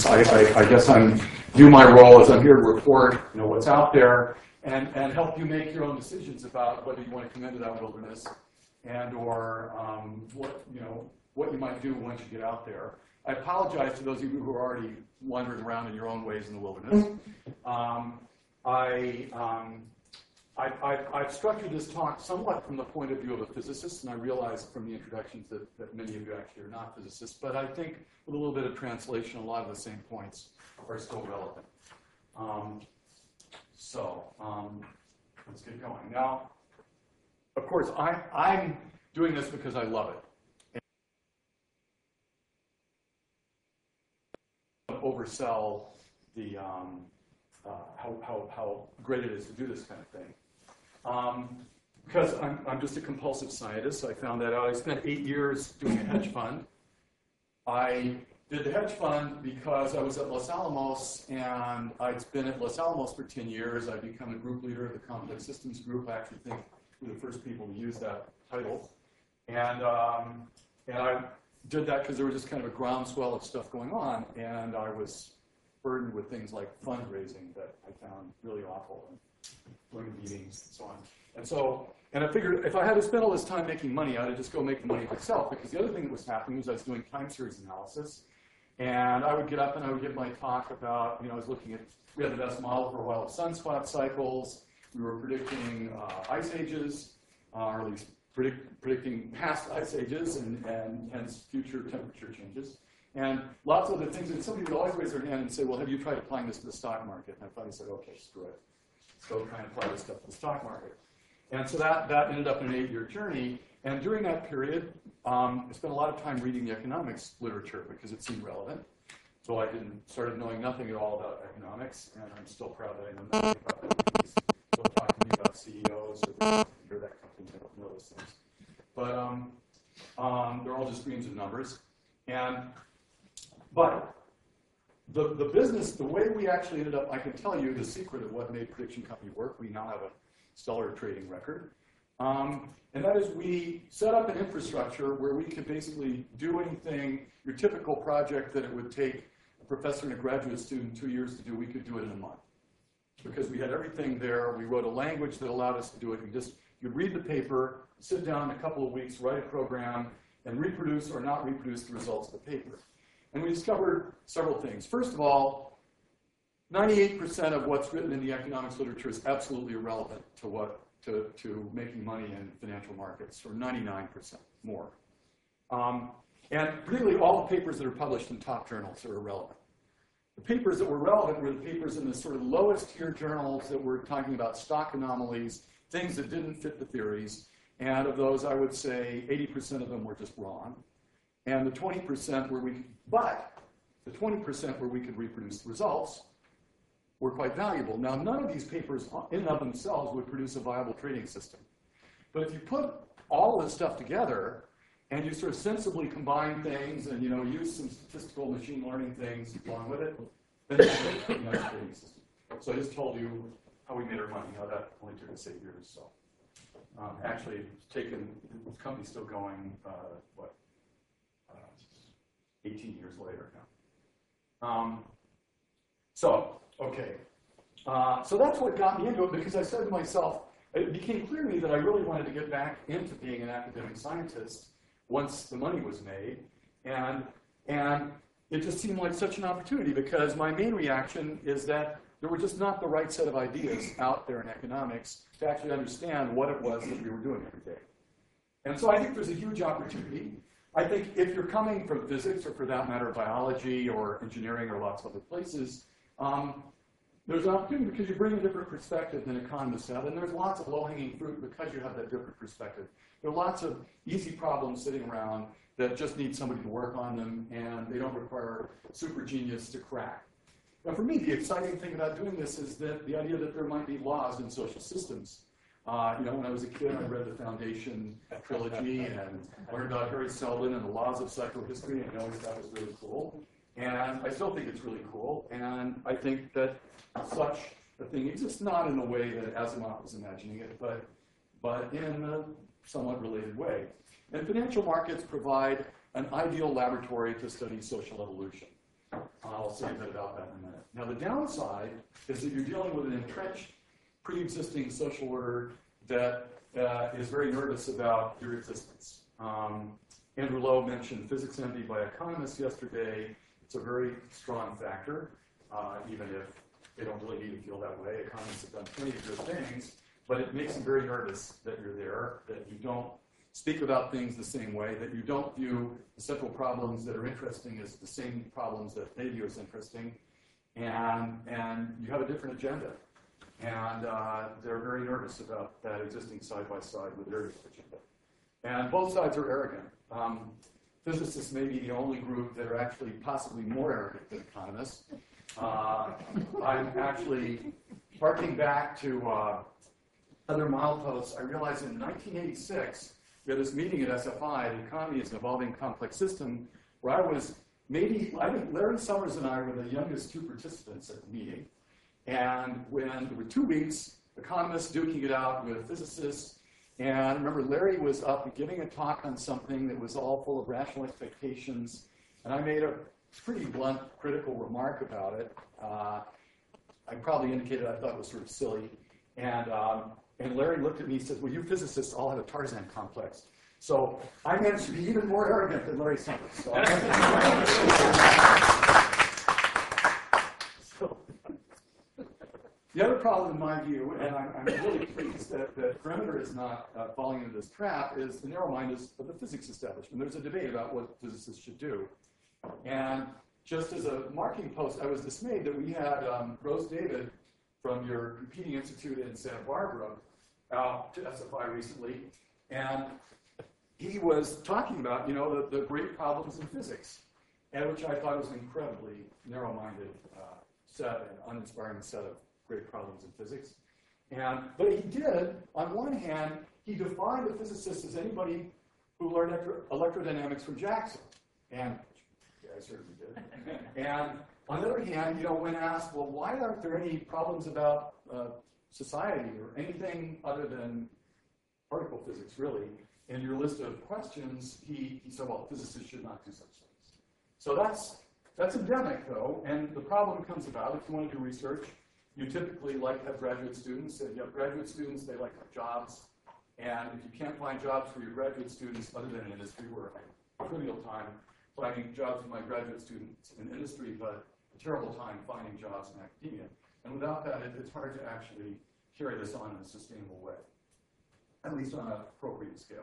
I guess do my role as I'm here to report, what's out there and help you make your own decisions about whether you want to come into that wilderness and or what you might do once you get out there. I apologize to those of you who are already wandering around in your own ways in the wilderness. I've structured this talk somewhat from the point of view of a physicist, and I realize from the introductions that many of you actually are not physicists, but I think with a little bit of translation, a lot of the same points are still relevant. Let's get going. Now, of course, I'm doing this because I love it. Oversell the how great it is to do this kind of thing. Because I'm just a compulsive scientist. I found that out. I spent 8 years doing a hedge fund. I did the hedge fund because I was at Los Alamos, and I'd been at Los Alamos for 10 years. I'd become a group leader of the Complex Systems Group. I actually think we're the first people to use that title. And I did that because there was just kind of a groundswell of stuff going on, and I was burdened with things like fundraising that I found really awful, and doing meetings and so on. And I figured if I had to spend all this time making money, I would just go make the money myself, because the other thing that was happening was I was doing time series analysis, and I would get up and I would give my talk about, I was looking at, we had the best model for a while of sunspot cycles. We were predicting ice ages, or at least predicting past ice ages and hence future temperature changes. And lots of other things. And somebody would always raise their hand and say, well, have you tried applying this to the stock market? And I finally said, okay, screw it. Let's go try and apply this stuff to the stock market. And so that ended up in an 8-year journey. And during that period, I spent a lot of time reading the economics literature because it seemed relevant. So I started knowing nothing at all about economics, and I'm still proud that I know nothing about economics. Don't talk to me about CEOs or that company. I don't know those things. But they're all just streams of numbers. But the business, the way we actually ended up, I can tell you the secret of what made Prediction Company work. We now have a stellar trading record. And that is we set up an infrastructure where we could basically do anything, your typical project that it would take a professor and a graduate student 2 years to do, we could do it in a month. Because we had everything there. We wrote a language that allowed us to do it. You'd read the paper, sit down in a couple of weeks, write a program, and reproduce or not reproduce the results of the paper. And we discovered several things. First of all, 98% of what's written in the economics literature is absolutely irrelevant to making money in financial markets, or 99% more. And particularly all the papers that are published in top journals are irrelevant. The papers that were relevant were the papers in the sort of lowest tier journals that were talking about stock anomalies, things that didn't fit the theories. And of those, I would say 80% of them were just wrong. And the 20% where we could reproduce the results were quite valuable. Now, none of these papers in and of themselves would produce a viable trading system. But if you put all this stuff together and you sort of sensibly combine things and use some statistical machine learning things along with it, then you can make a nice trading system. So I just told you how we made our money, how that only took us 8 years. So actually, the company's still going, 18 years later now. So that's what got me into it, because I said to myself, it became clear to me that I really wanted to get back into being an academic scientist once the money was made. And it just seemed like such an opportunity, because my main reaction is that there were just not the right set of ideas out there in economics to actually understand what it was that we were doing every day. And so I think there's a huge opportunity. I think if you're coming from physics, or for that matter, biology or engineering or lots of other places, there's an opportunity because you bring a different perspective than economists have, and there's lots of low-hanging fruit because you have that different perspective. There are lots of easy problems sitting around that just need somebody to work on them, and they don't require super genius to crack. Now, for me, the exciting thing about doing this is that the idea that there might be laws in social systems. When I was a kid, I read the Foundation trilogy and learned about Harry Seldon and the laws of psychohistory, and I always thought it was really cool. And I still think it's really cool, and I think that such a thing exists, not in the way that Asimov was imagining it, but in a somewhat related way. And financial markets provide an ideal laboratory to study social evolution. I'll say a bit about that in a minute. Now, the downside is that you're dealing with an entrenched, pre-existing social order that is very nervous about your existence. Andrew Lowe mentioned physics envy by economists yesterday. It's a very strong factor, even if they don't really need to feel that way. Economists have done plenty of good things, but it makes them very nervous that you're there, that you don't speak about things the same way, that you don't view the central problems that are interesting as the same problems that they view as interesting, and you have a different agenda. And they're very nervous about that existing side by side with their agenda. And both sides are arrogant. Physicists may be the only group that are actually possibly more arrogant than economists. I'm actually harking back to other mileposts. I realized in 1986, we had this meeting at SFI, the economy is an evolving complex system, where I think Larry Summers and I were the youngest two participants at the meeting. And when there were 2 weeks, economists duking it out with physicists, and I remember Larry was up giving a talk on something that was all full of rational expectations, and I made a pretty blunt, critical remark about it. I probably indicated I thought it was sort of silly, and Larry looked at me and said, well, you physicists all have a Tarzan complex. So I managed to be even more arrogant than Larry Summers. So the other problem, in my view, and I'm really pleased that Perimeter is not falling into this trap, is the narrow-mindedness of the physics establishment. There's a debate about what physicists should do. And just as a marking post, I was dismayed that we had Rose David from your competing institute in Santa Barbara out to SFI recently, and he was talking about, the great problems in physics, and which I thought was an incredibly narrow-minded set, an uninspiring set of great problems in physics. But he did, on one hand, he defined a physicist as anybody who learned electrodynamics from Jackson. And yeah, I certainly did. And on the other hand, when asked, well, why aren't there any problems about society or anything other than particle physics, really, in your list of questions, he said, well, physicists should not do such things. So that's endemic, though, and the problem comes about if you want to do research. You typically like to have graduate students. If you have graduate students, they like to have jobs. And if you can't find jobs for your graduate students other than in industry, where I have a trivial time finding jobs for my graduate students in industry, but a terrible time finding jobs in academia. And without that, it's hard to actually carry this on in a sustainable way, at least on an appropriate scale.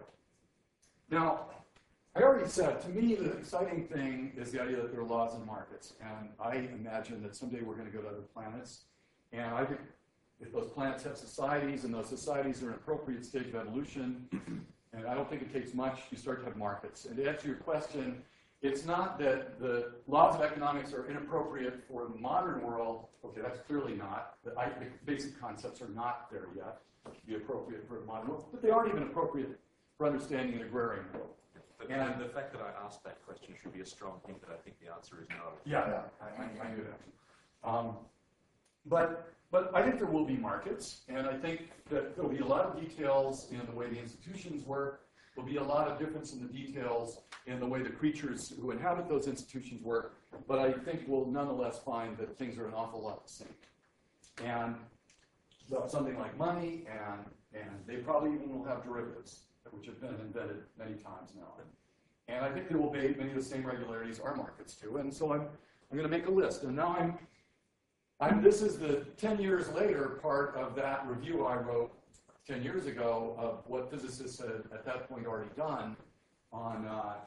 Now, I already said, to me, the exciting thing is the idea that there are laws and markets. And I imagine that someday we're going to go to other planets. And I think if those planets have societies, and those societies are an appropriate stage of evolution, and I don't think it takes much, you start to have markets. And to answer your question, it's not that the laws of economics are inappropriate for the modern world. Okay, that's clearly not. The basic concepts are not there yet to be appropriate for the modern world, but they aren't even appropriate for understanding an agrarian world. And the fact that I asked that question should be a strong hint that I think the answer is no. Yeah, I knew that. But I think there will be markets, and I think that there will be a lot of details in the way the institutions work. There will be a lot of difference in the details in the way the creatures who inhabit those institutions work, but I think we'll nonetheless find that things are an awful lot the same. And something like money, and they probably even will have derivatives, which have been invented many times now. And I think there will be many of the same regularities our markets do. And so I'm going to make a list. And now this is the 10 years later part of that review I wrote 10 years ago of what physicists had at that point already done on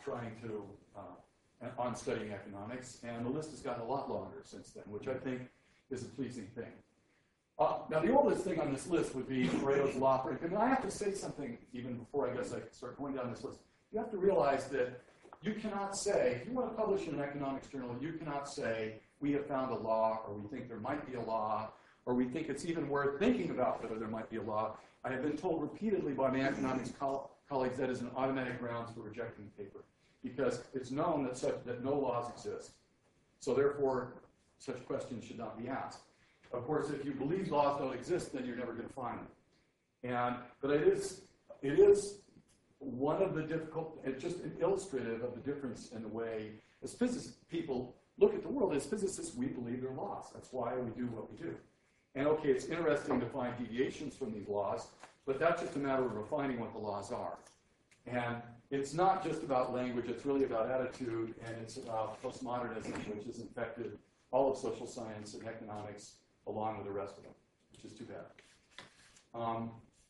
on studying economics. And the list has gotten a lot longer since then, which I think is a pleasing thing. Now, the oldest thing on this list would be Pareto's law. And I have to say something even before I guess I start going down this list. You have to realize that you cannot say, if you want to publish in an economics journal, you cannot say, we have found a law, or we think there might be a law, or we think it's even worth thinking about whether there might be a law. I have been told repeatedly by my economics colleagues that is an automatic grounds for rejecting the paper, because it's known that no laws exist. So therefore, such questions should not be asked. Of course, if you believe laws don't exist, then you're never going to find them. But it is one of the difficult, it's just illustrative of the difference in the way, as physics people look at the world, as physicists, we believe they're laws. That's why we do what we do. And okay, it's interesting to find deviations from these laws, but that's just a matter of refining what the laws are. And it's not just about language, it's really about attitude, and it's about postmodernism, which has infected all of social science and economics along with the rest of them, which is too bad.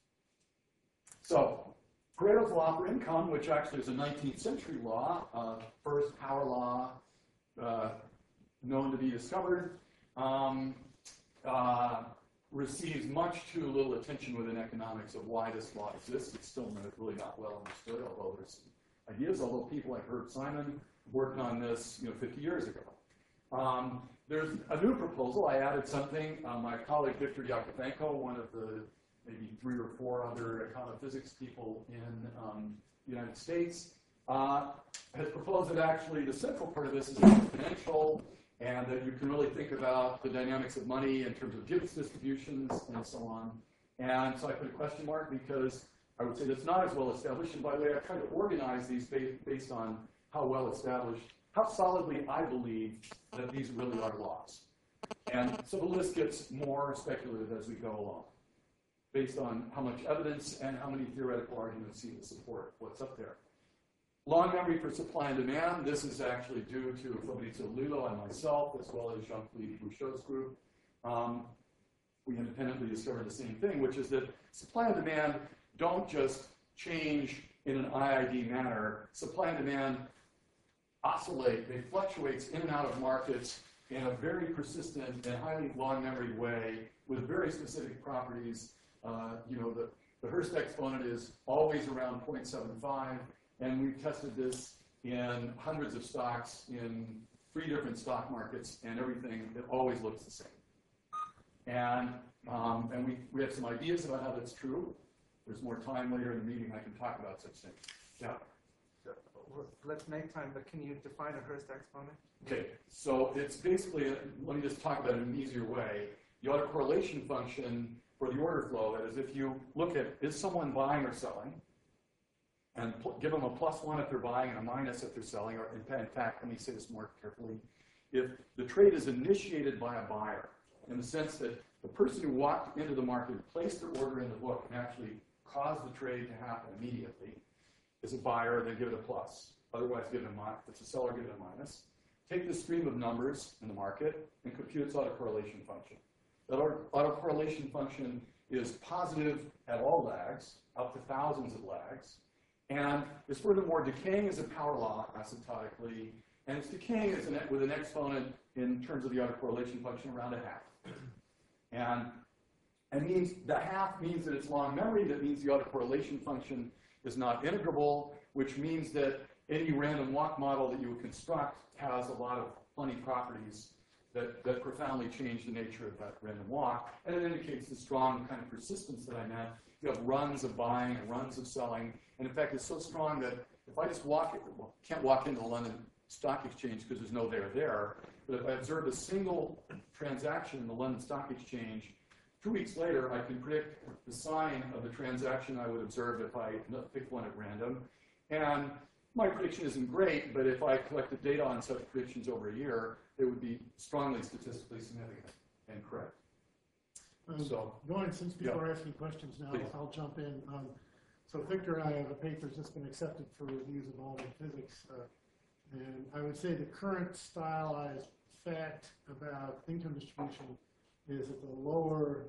So, Pareto's law for income, which actually is a 19th century law, first power law known to be discovered, receives much too little attention within economics of why this law exists. It's still really not well understood, although there's some ideas, although people like Herb Simon worked on this 50 years ago. There's a new proposal. I added something. My colleague Victor Yakovenko, one of the maybe 3 or 4 other econophysics people in the United States, has proposed that actually the central part of this is exponential, and that you can really think about the dynamics of money in terms of Gibbs distributions and so on. And so I put a question mark because I would say that's not as well established. And by the way, I tried to organize these based on how well established, how solidly I believe that these really are laws. And so the list gets more speculative as we go along, based on how much evidence and how many theoretical arguments seem to support what's up there. Long memory for supply and demand. This is actually due to Fabrizio Lillo and myself, as well as Jean-Philippe Bouchot's group. We independently discovered the same thing, which is that supply and demand don't just change in an IID manner. Supply and demand oscillate. They fluctuate in and out of markets in a very persistent and highly long memory way with very specific properties. The Hurst exponent is always around 0.75. And we've tested this in hundreds of stocks in 3 different stock markets, and everything, it always looks the same. And we have some ideas about how that's true. There's more time later in the meeting I can talk about such things. Yeah? Let's make time, but can you define a Hurst exponent? Okay, so it's basically, let me just talk about it in an easier way. The autocorrelation function for the order flow is if you look at, is someone buying or selling? And give them a +1 if they're buying and a minus if they're selling. Or in fact, let me say this more carefully. If the trade is initiated by a buyer, in the sense that the person who walked into the market, placed their order in the book, and actually caused the trade to happen immediately, is a buyer, then give it a plus. Otherwise, give it a minus. If it's a seller, give it a minus. Take the stream of numbers in the market and compute its autocorrelation function. That autocorrelation function is positive at all lags, up to thousands of lags. And is furthermore decaying as a power law asymptotically, and it's decaying with an exponent in terms of the autocorrelation function around 1/2. And means the 1/2 means that it's long memory. That means the autocorrelation function is not integrable, which means that any random walk model that you would construct has a lot of funny properties that profoundly change the nature of that random walk. And it indicates the strong kind of persistence that I meant. You have runs of buying and runs of selling. And in fact, it's so strong that if I just can't walk into the London Stock Exchange because there's no there, but if I observe a single transaction in the London Stock Exchange, 2 weeks later, I can predict the sign of the transaction I would observe if I picked one at random. And my prediction isn't great, but if I collected data on such predictions over a year, it would be strongly statistically significant and correct. Since people are asking questions now, Please. I'll jump in. So Victor and I have a paper that's just been accepted for reviews of all in physics. And I would say the current stylized fact about income distribution is that the lower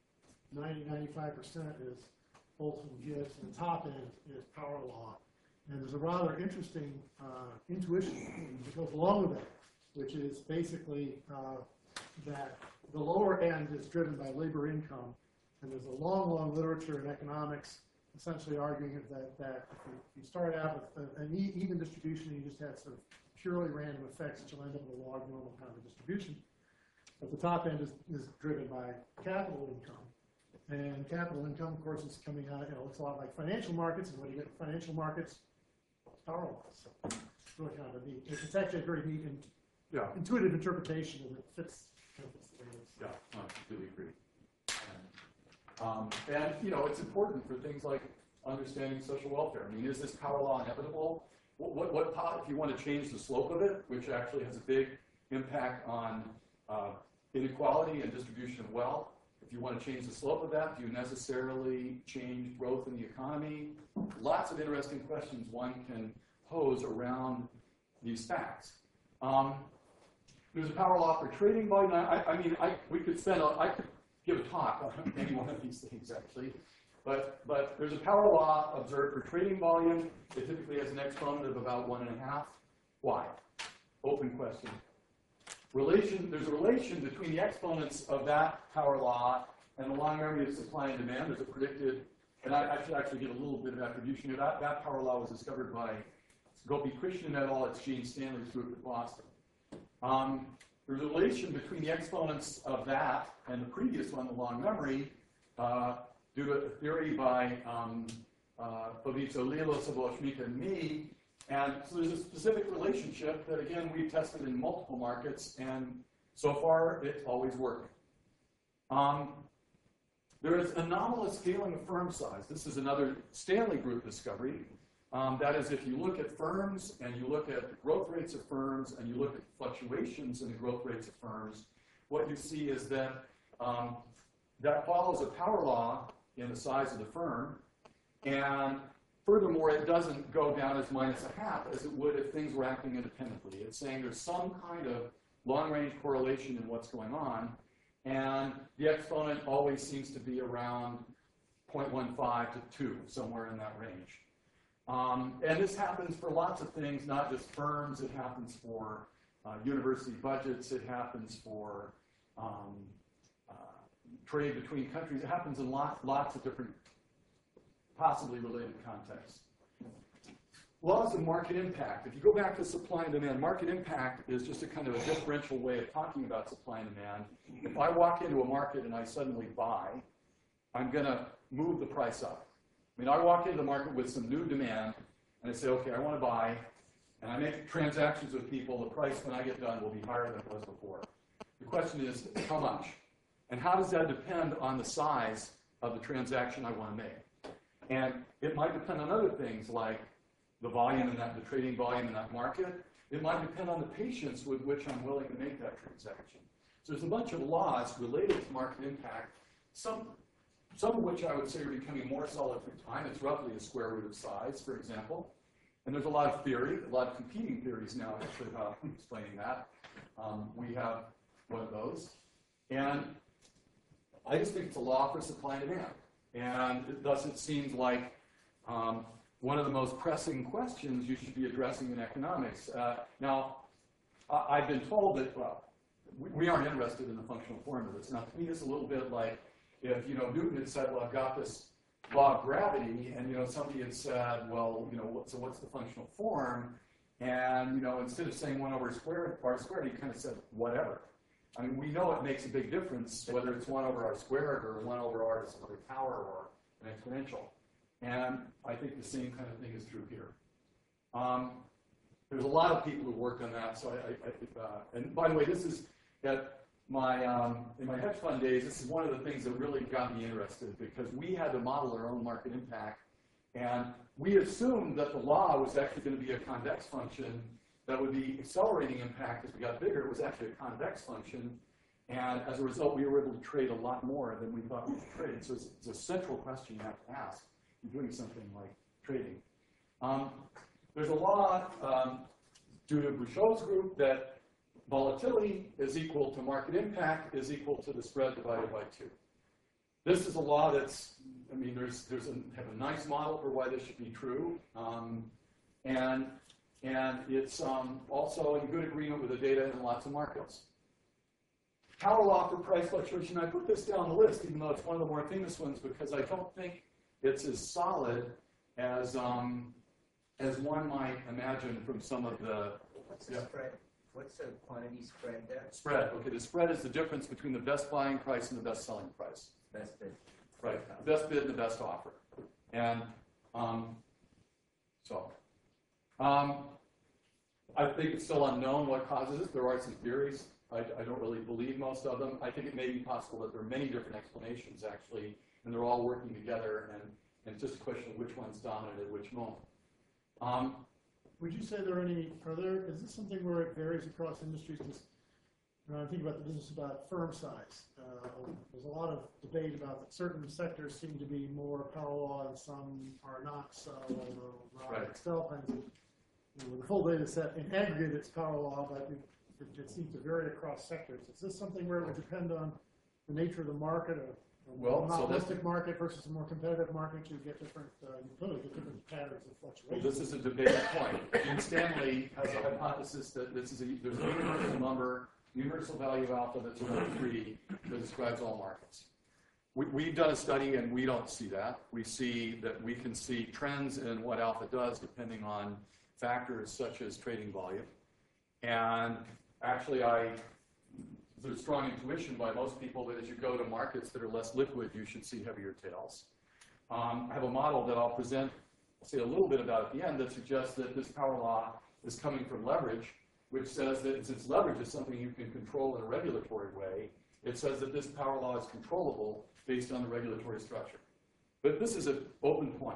95% is Boltzmann Gibbs, and the top end is power law. And there's a rather interesting intuition that goes along with that, which is basically that the lower end is driven by labor income, and there's a long literature in economics essentially arguing that if you start out with an even distribution, you just have sort of purely random effects that you'll end up with a log normal kind of distribution. But the top end is driven by capital income. And capital income, of course, is coming out, it's a lot like financial markets, and when you get financial markets, it's power laws. So it's really kind of neat. It's actually a very neat and intuitive interpretation, and it fits the way it is. Yeah, I completely agree. And it's important for things like understanding social welfare. I mean, is this power law inevitable? What if you want to change the slope of it, which actually has a big impact on inequality and distribution of wealth? If you want to change the slope of that, do you necessarily change growth in the economy? Lots of interesting questions one can pose around these facts. There's a power law for trading volume. I could give a talk on any one of these things actually, but there's a power law observed for trading volume. It typically has an exponent of about 1.5. Why? Open question. There's a relation between the exponents of that power law and the long memory of supply and demand. There's a predicted, and I should actually give a little bit of attribution to that. That power law was discovered by Gopi Krishnan et al. It's Gene Stanley's group at Boston. There's a relation between the exponents of that and the previous one, the long memory, due to a theory by Fabrizio Lillo, Saboshmika, and me. And so there's a specific relationship that, again, we've tested in multiple markets, and so far it's always worked. There is anomalous scaling of firm size. This is another Stanley Group discovery. That is, if you look at firms and you look at the growth rates of firms and you look at fluctuations in the growth rates of firms, what you see is that that follows a power law in the size of the firm, and furthermore, it doesn't go down as -0.5 as it would if things were acting independently. It's saying there's some kind of long-range correlation in what's going on, and the exponent always seems to be around 0.15 to 2, somewhere in that range. And this happens for lots of things, not just firms. It happens for university budgets. It happens for trade between countries. It happens in lots of different possibly related contexts. Laws of market impact. If you go back to supply and demand, market impact is just a kind of a differential way of talking about supply and demand. If I walk into a market and I suddenly buy, I'm going to move the price up. I mean, I walk into the market with some new demand, and I say, okay, I want to buy, and I make transactions with people. The price when I get done will be higher than it was before. The question is, how much? And how does that depend on the size of the transaction I want to make? And it might depend on other things like the volume in that, the trading volume in that market. It might depend on the patience with which I'm willing to make that transaction. So there's a bunch of laws related to market impact, some of which I would say are becoming more solid through time. It's roughly a square root of size, for example. And there's a lot of theory, a lot of competing theories now actually about explaining that. We have one of those. And I just think it's a law for supply and demand. And thus it seems like one of the most pressing questions you should be addressing in economics. Now, I've been told that, well, we aren't interested in the functional formulas. Now, to me, it's a little bit like if, Newton had said, well, I've got this law of gravity, and, somebody had said, well, so what's the functional form? And, instead of saying 1 over r squared, he kind of said, whatever. I mean, we know it makes a big difference whether it's 1 over r squared or 1 over r to the power or an exponential. And I think the same kind of thing is true here. There's a lot of people who work on that. So and by the way, this is at my in my hedge fund days. This is one of the things that really got me interested because we had to model our own market impact, and we assumed that the law was actually going to be a convex function that would be accelerating impact as we got bigger. It was actually a convex function, and as a result, we were able to trade a lot more than we thought we could trade. So it's a central question you have to ask in doing something like trading. There's a law due to Bouchot's group that volatility is equal to market impact is equal to the spread divided by 2. This is a law that's, I mean, have a nice model for why this should be true, and it's also in good agreement with the data in lots of markets. Power law for price fluctuation. I put this down the list, even though it's one of the more famous ones, because I don't think it's as solid as one might imagine from some of the. What's the spread? What's the quantity spread there? Spread. Okay, the spread is the difference between the best buying price and the best selling price. Best bid. Right. The best bid and the best offer. And I think it's still unknown what causes it. There are some theories. I don't really believe most of them. I think it may be possible that there are many different explanations, actually, and they're all working together, and it's just a question of which one's dominant at which moment. Would you say is this something where it varies across industries? And I'm thinking about the business about firm size. There's a lot of debate about that certain sectors seem to be more power law and some are not so. Right. Excel kinds of, with the full data set in aggregate, it's power law, but it seems to vary across sectors. Is this something where it would depend on the nature of the market, a Well, so monopolistic market versus a more competitive market? You get different, you get different patterns of Well, fluctuation. this is a debated point. Jim Stanley has a hypothesis that there's a universal number, universal value alpha that's around 3 that describes all markets. We've done a study and we don't see that. We see that we can see trends in what alpha does depending on factors such as trading volume. And actually, there's strong intuition by most people that as you go to markets that are less liquid, you should see heavier tails. I have a model that I'll present, I'll say a little bit about at the end, that suggests that this power law is coming from leverage, which says that since leverage is something you can control in a regulatory way, it says that this power law is controllable based on the regulatory structure. But this is an open point.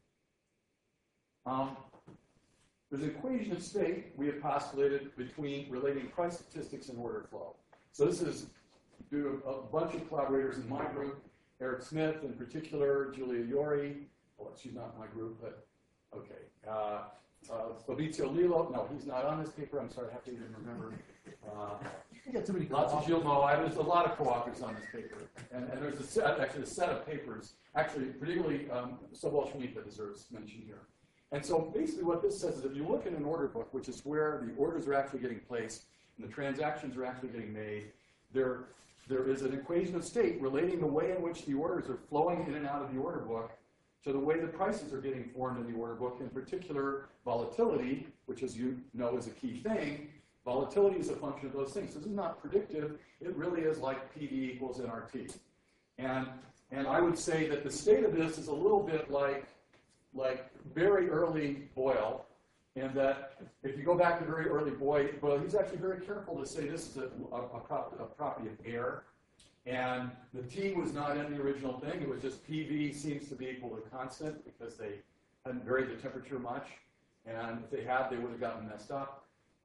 There's an equation of state we have postulated between relating price statistics and order flow. So this is due to a bunch of collaborators in my group, Eric Smith in particular, Julia Iori. Well, she's not in my group, but okay. Fabrizio Lillo, no, he's not on this paper. I'm sorry, I have to even remember. You get too many Lots of Gilmo. There's a lot of co-authors on this paper. And there's actually a set of papers, actually, particularly Sobol Shmita deserves mention here. And so basically what this says is if you look in an order book, which is where the orders are actually getting placed and the transactions are actually getting made, there is an equation of state relating the way in which the orders are flowing in and out of the order book to the way the prices are getting formed in the order book, in particular volatility, which as you know is a key thing. Volatility is a function of those things. This is not predictive. It really is like PD equals NRT. And I would say that the state of this is a little bit like very early Boyle, and that if you go back to very early Boyle, he's actually very careful to say this is a property of air. And the T was not in the original thing. It was just PV seems to be equal to constant because they hadn't varied the temperature much. And if they had, they would have gotten messed up.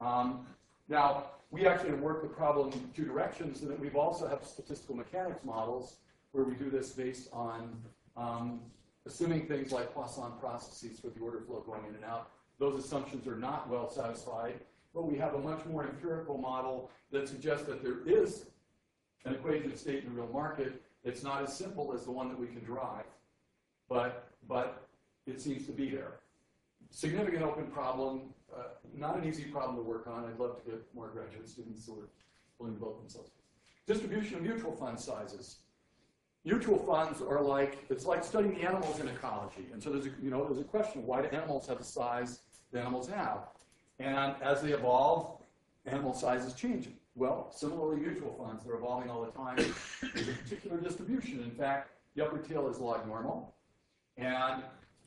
Now, we actually have worked the problem in 2 directions, so that we've also have statistical mechanics models where we do this based on assuming things like Poisson processes for the order flow going in and out. Those assumptions are not well satisfied, but we have a much more empirical model that suggests that there is an equation of state in the real market. It's not as simple as the one that we can derive, but it seems to be there. Significant open problem, not an easy problem to work on. I'd love to get more graduate students who are willing to devote themselves. Distribution of mutual fund sizes. Mutual funds are it's like studying the animals in ecology. And so there's a question, why do animals have the size that animals have? And as they evolve, animal size is changing. Well, similarly, mutual funds, they're evolving all the time. There's a particular distribution. In fact, the upper tail is log normal. And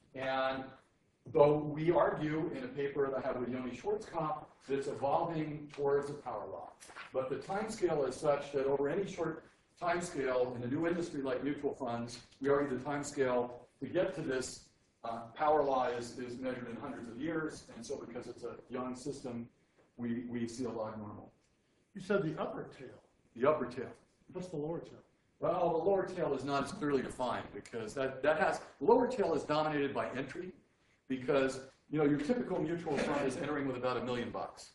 though we argue in a paper that I have with Yoni Schwarzkopf that it's evolving towards a power law. But the time scale is such that over any short time scale in a new industry like mutual funds, we argue the time scale to get to this power law is measured in hundreds of years. And so because it's a young system, we see a log normal. You said the upper tail. The upper tail. What's the lower tail? Well, the lower tail is not as clearly defined because the lower tail is dominated by entry because, your typical mutual fund is entering with about $1 million.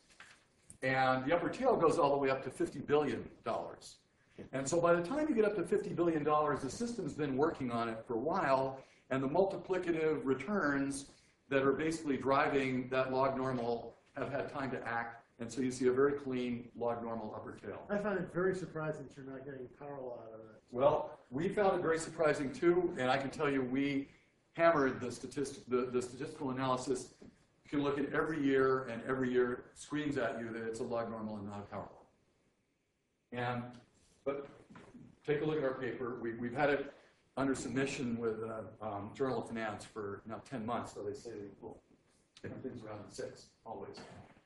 And the upper tail goes all the way up to $50 billion. And so by the time you get up to $50 billion, the system's been working on it for a while, and the multiplicative returns that are basically driving that log normal have had time to act. And so you see a very clean log normal upper tail. I find it very surprising that you're not getting power law out of that. Well, we found it very surprising too, and I can tell you we hammered the statistical analysis. You can look at every year, and every year screams at you that it's a log normal and not a power law. But take a look at our paper. We've had it under submission with Journal of Finance for now 10 months, so they say they will take things around in 6, always.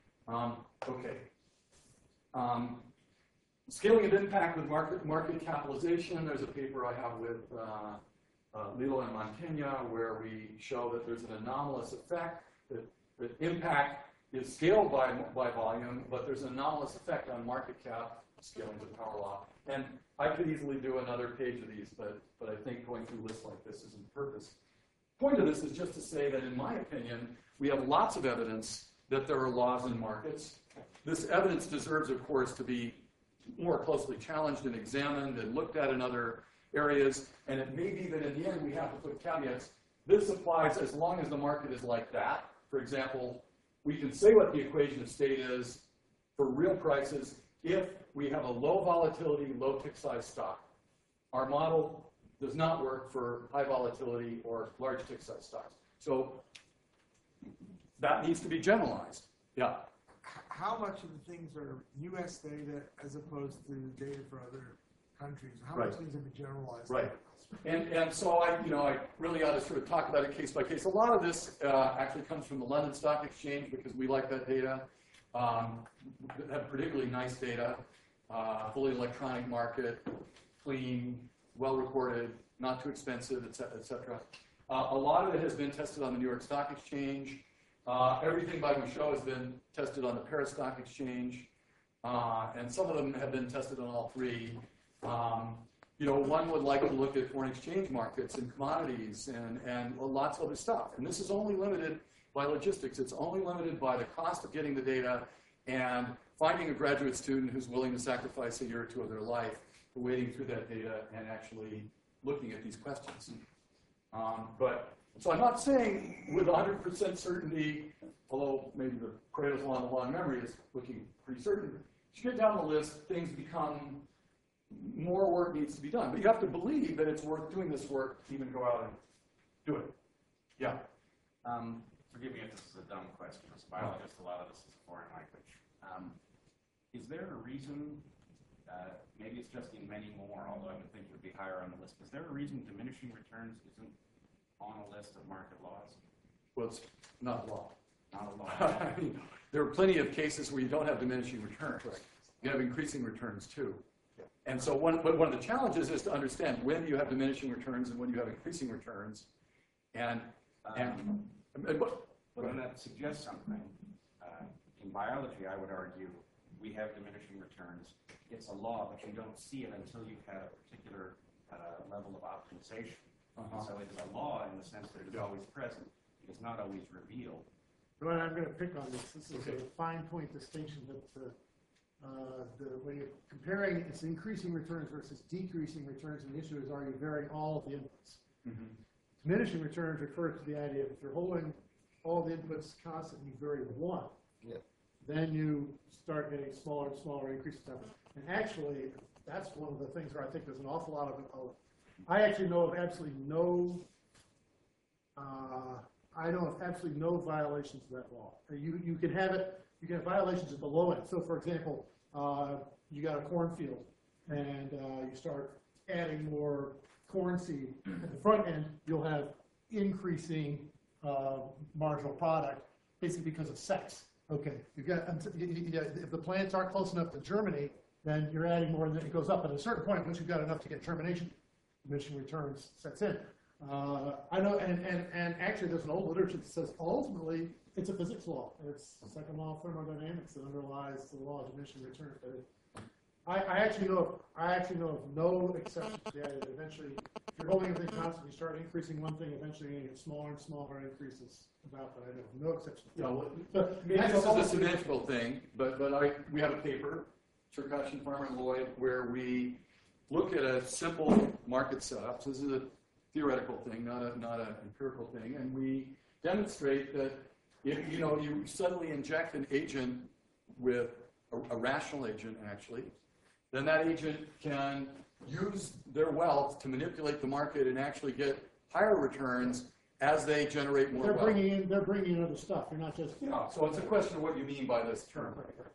Scaling of impact with market capitalization. There's a paper I have with Lilo and Montaigne where we show that there's an anomalous effect, that impact is scaled by volume, but there's an anomalous effect on market cap scaling with power law. And I could easily do another page of these, but I think going through lists like this isn't the purpose. Point of this is just to say that in my opinion, we have lots of evidence that there are laws in markets. This evidence deserves, of course, to be more closely challenged and examined and looked at in other areas. And it may be that in the end we have to put caveats. This applies as long as the market is like that. For example, we can say what the equation of state is for real prices if we have a low volatility, low tick size stock. Our model does not work for high volatility or large tick size stocks. So that needs to be generalized. Yeah. How much of the things are U.S. data as opposed to data for other countries? How much of these have been generalized? Right. And so I really ought to sort of talk about it case by case. A lot of this actually comes from the London Stock Exchange because we like that data. Have particularly nice data, fully electronic market, clean, well recorded, not too expensive, et cetera. A lot of it has been tested on the New York Stock Exchange. Everything by Michaud has been tested on the Paris Stock Exchange, and some of them have been tested on all three. One would like to look at foreign exchange markets and commodities and lots of other stuff. And this is only limited by logistics. It's only limited by the cost of getting the data and finding a graduate student who's willing to sacrifice a year or two of their life for wading through that data and actually looking at these questions. So I'm not saying with 100% certainty, although maybe the Pareto's law of long memory is looking pretty certain. As you get down the list, things become more work needs to be done. But you have to believe that it's worth doing this work to even go out and do it. Yeah. Forgive me if this is a dumb question. As a biologist, a lot of this is a foreign language. Is there a reason, maybe it's just in many more, although I would think it would be higher on the list, is there a reason diminishing returns isn't on a list of market laws? Well, it's not a law. Not a law. I mean, there are plenty of cases where you don't have diminishing returns. Right. You have increasing returns too. Yeah. And so one of the challenges is to understand when you have diminishing returns and when you have increasing returns. But that suggests something. In biology, I would argue, we have diminishing returns. It's a law, but you don't see it until you've had a particular level of optimization. So it is a law in the sense that it is always present. It is not always revealed. But I'm going to pick on this. This is a fine point distinction that when you're comparing its increasing returns versus decreasing returns, and the issue is, are you varying all of the inputs? Mm-hmm. Diminishing returns refer to the idea that if you're holding all the inputs constant and you vary one, then you start getting smaller and smaller increases. And actually, that's one of the things where I think there's an awful lot of I actually know of absolutely no violations of that law. You can have it. You can have violations at the low end. So, for example, you got a cornfield, and you start adding more corn seed. At the front end, you'll have increasing marginal product, basically because of sex. Okay, you've got if the plants aren't close enough to germinate, then you're adding more, and then it goes up. At a certain point, once you've got enough to get germination, diminishing returns sets in. I know, and actually, there's an old literature that says ultimately it's a physics law. It's the second law of thermodynamics that underlies the law of diminishing returns. I actually know of no exception to the idea that eventually, if you're holding everything constant, you start increasing one thing, eventually you get smaller and smaller increases about that. I know of no exception. Maybe this is a symmetrical thing, but we have a paper, Cherkash and Farmer and Lloyd, where we look at a simple market setup. So this is a theoretical thing, not an empirical thing, and we demonstrate that if you suddenly inject an agent with a rational agent, actually, then that agent can use their wealth to manipulate the market and actually get higher returns as they generate more wealth. They're bringing in other stuff. You're not just. Yeah. So it's a question of what you mean by this term.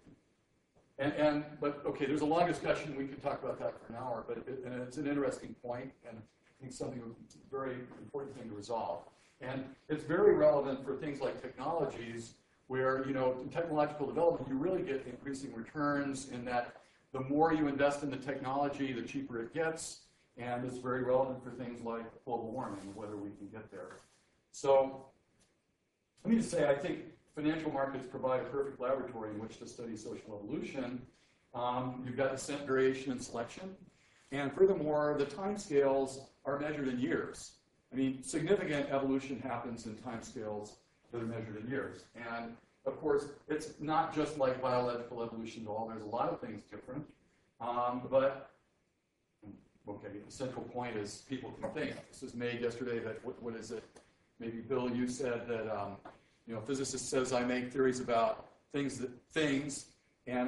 But okay, there's a long discussion. We could talk about that for an hour, but it's an interesting point, and I think something very important thing to resolve. And it's very relevant for things like technologies, where in technological development you really get increasing returns in that the more you invest in the technology, the cheaper it gets, and it's very relevant for things like global warming and whether we can get there. So let me just say, I think financial markets provide a perfect laboratory in which to study social evolution. You've got descent, variation, and selection. And furthermore, the timescales are measured in years. I mean, significant evolution happens in timescales that are measured in years. And of course, it's not just like biological evolution at all. There's a lot of things different. But, okay, the central point is people can think. This was made yesterday that, what is it? Maybe, Bill, you said that, you know, a physicist says I make theories about things, and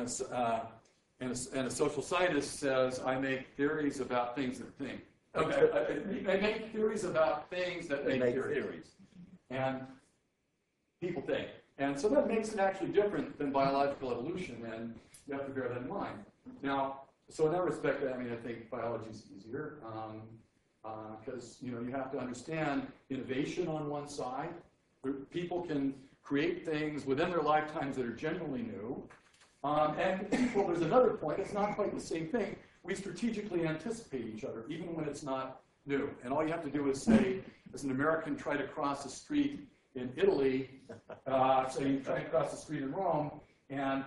a social scientist says I make theories about things that think. Okay, they make theories about things that make theories. And people think. And so that makes it actually different than biological evolution, and you have to bear that in mind. Now, so in that respect, I mean, I think biology is easier, because, you know, you have to understand innovation on one side. People can create things within their lifetimes that are genuinely new. And people, there's another point, it's not quite the same thing. We strategically anticipate each other, even when it's not new. And all you have to do is say, as an American, try to cross the street in Italy, say you try to cross the street in Rome, and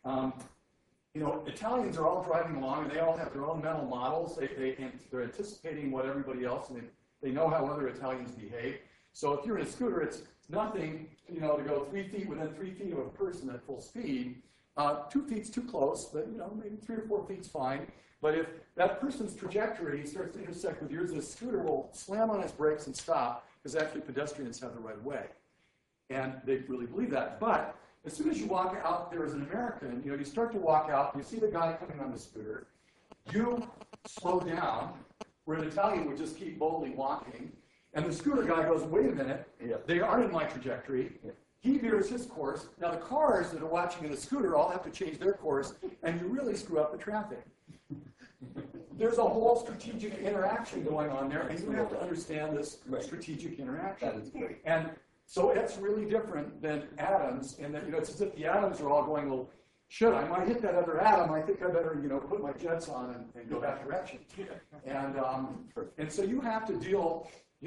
you know, Italians are all driving along, and they all have their own mental models. They're anticipating what everybody else, and they know how other Italians behave. So if you're in a scooter, it's nothing, you know, to go 3 feet within 3 feet of a person at full speed. 2 feet's too close, but, you know, maybe 3 or 4 feet's fine. But if that person's trajectory starts to intersect with yours, the scooter will slam on its brakes and stop, because actually pedestrians have the right of way. And they really believe that. But as soon as you walk out there as an American, you know, you start to walk out, you see the guy coming on the scooter, you slow down, where an Italian would just keep boldly walking, and the scooter guy goes, wait a minute, they aren't in my trajectory. He veers his course. Now the cars that are watching in the scooter all have to change their course, and you really screw up the traffic. There's a whole strategic interaction going on there, and you have to understand this strategic interaction. And so it's really different than atoms, and that, you know, it's as if the atoms are all going, well, shit, I might hit that other atom. I think I better, you know, put my jets on and go that direction. And so you have to deal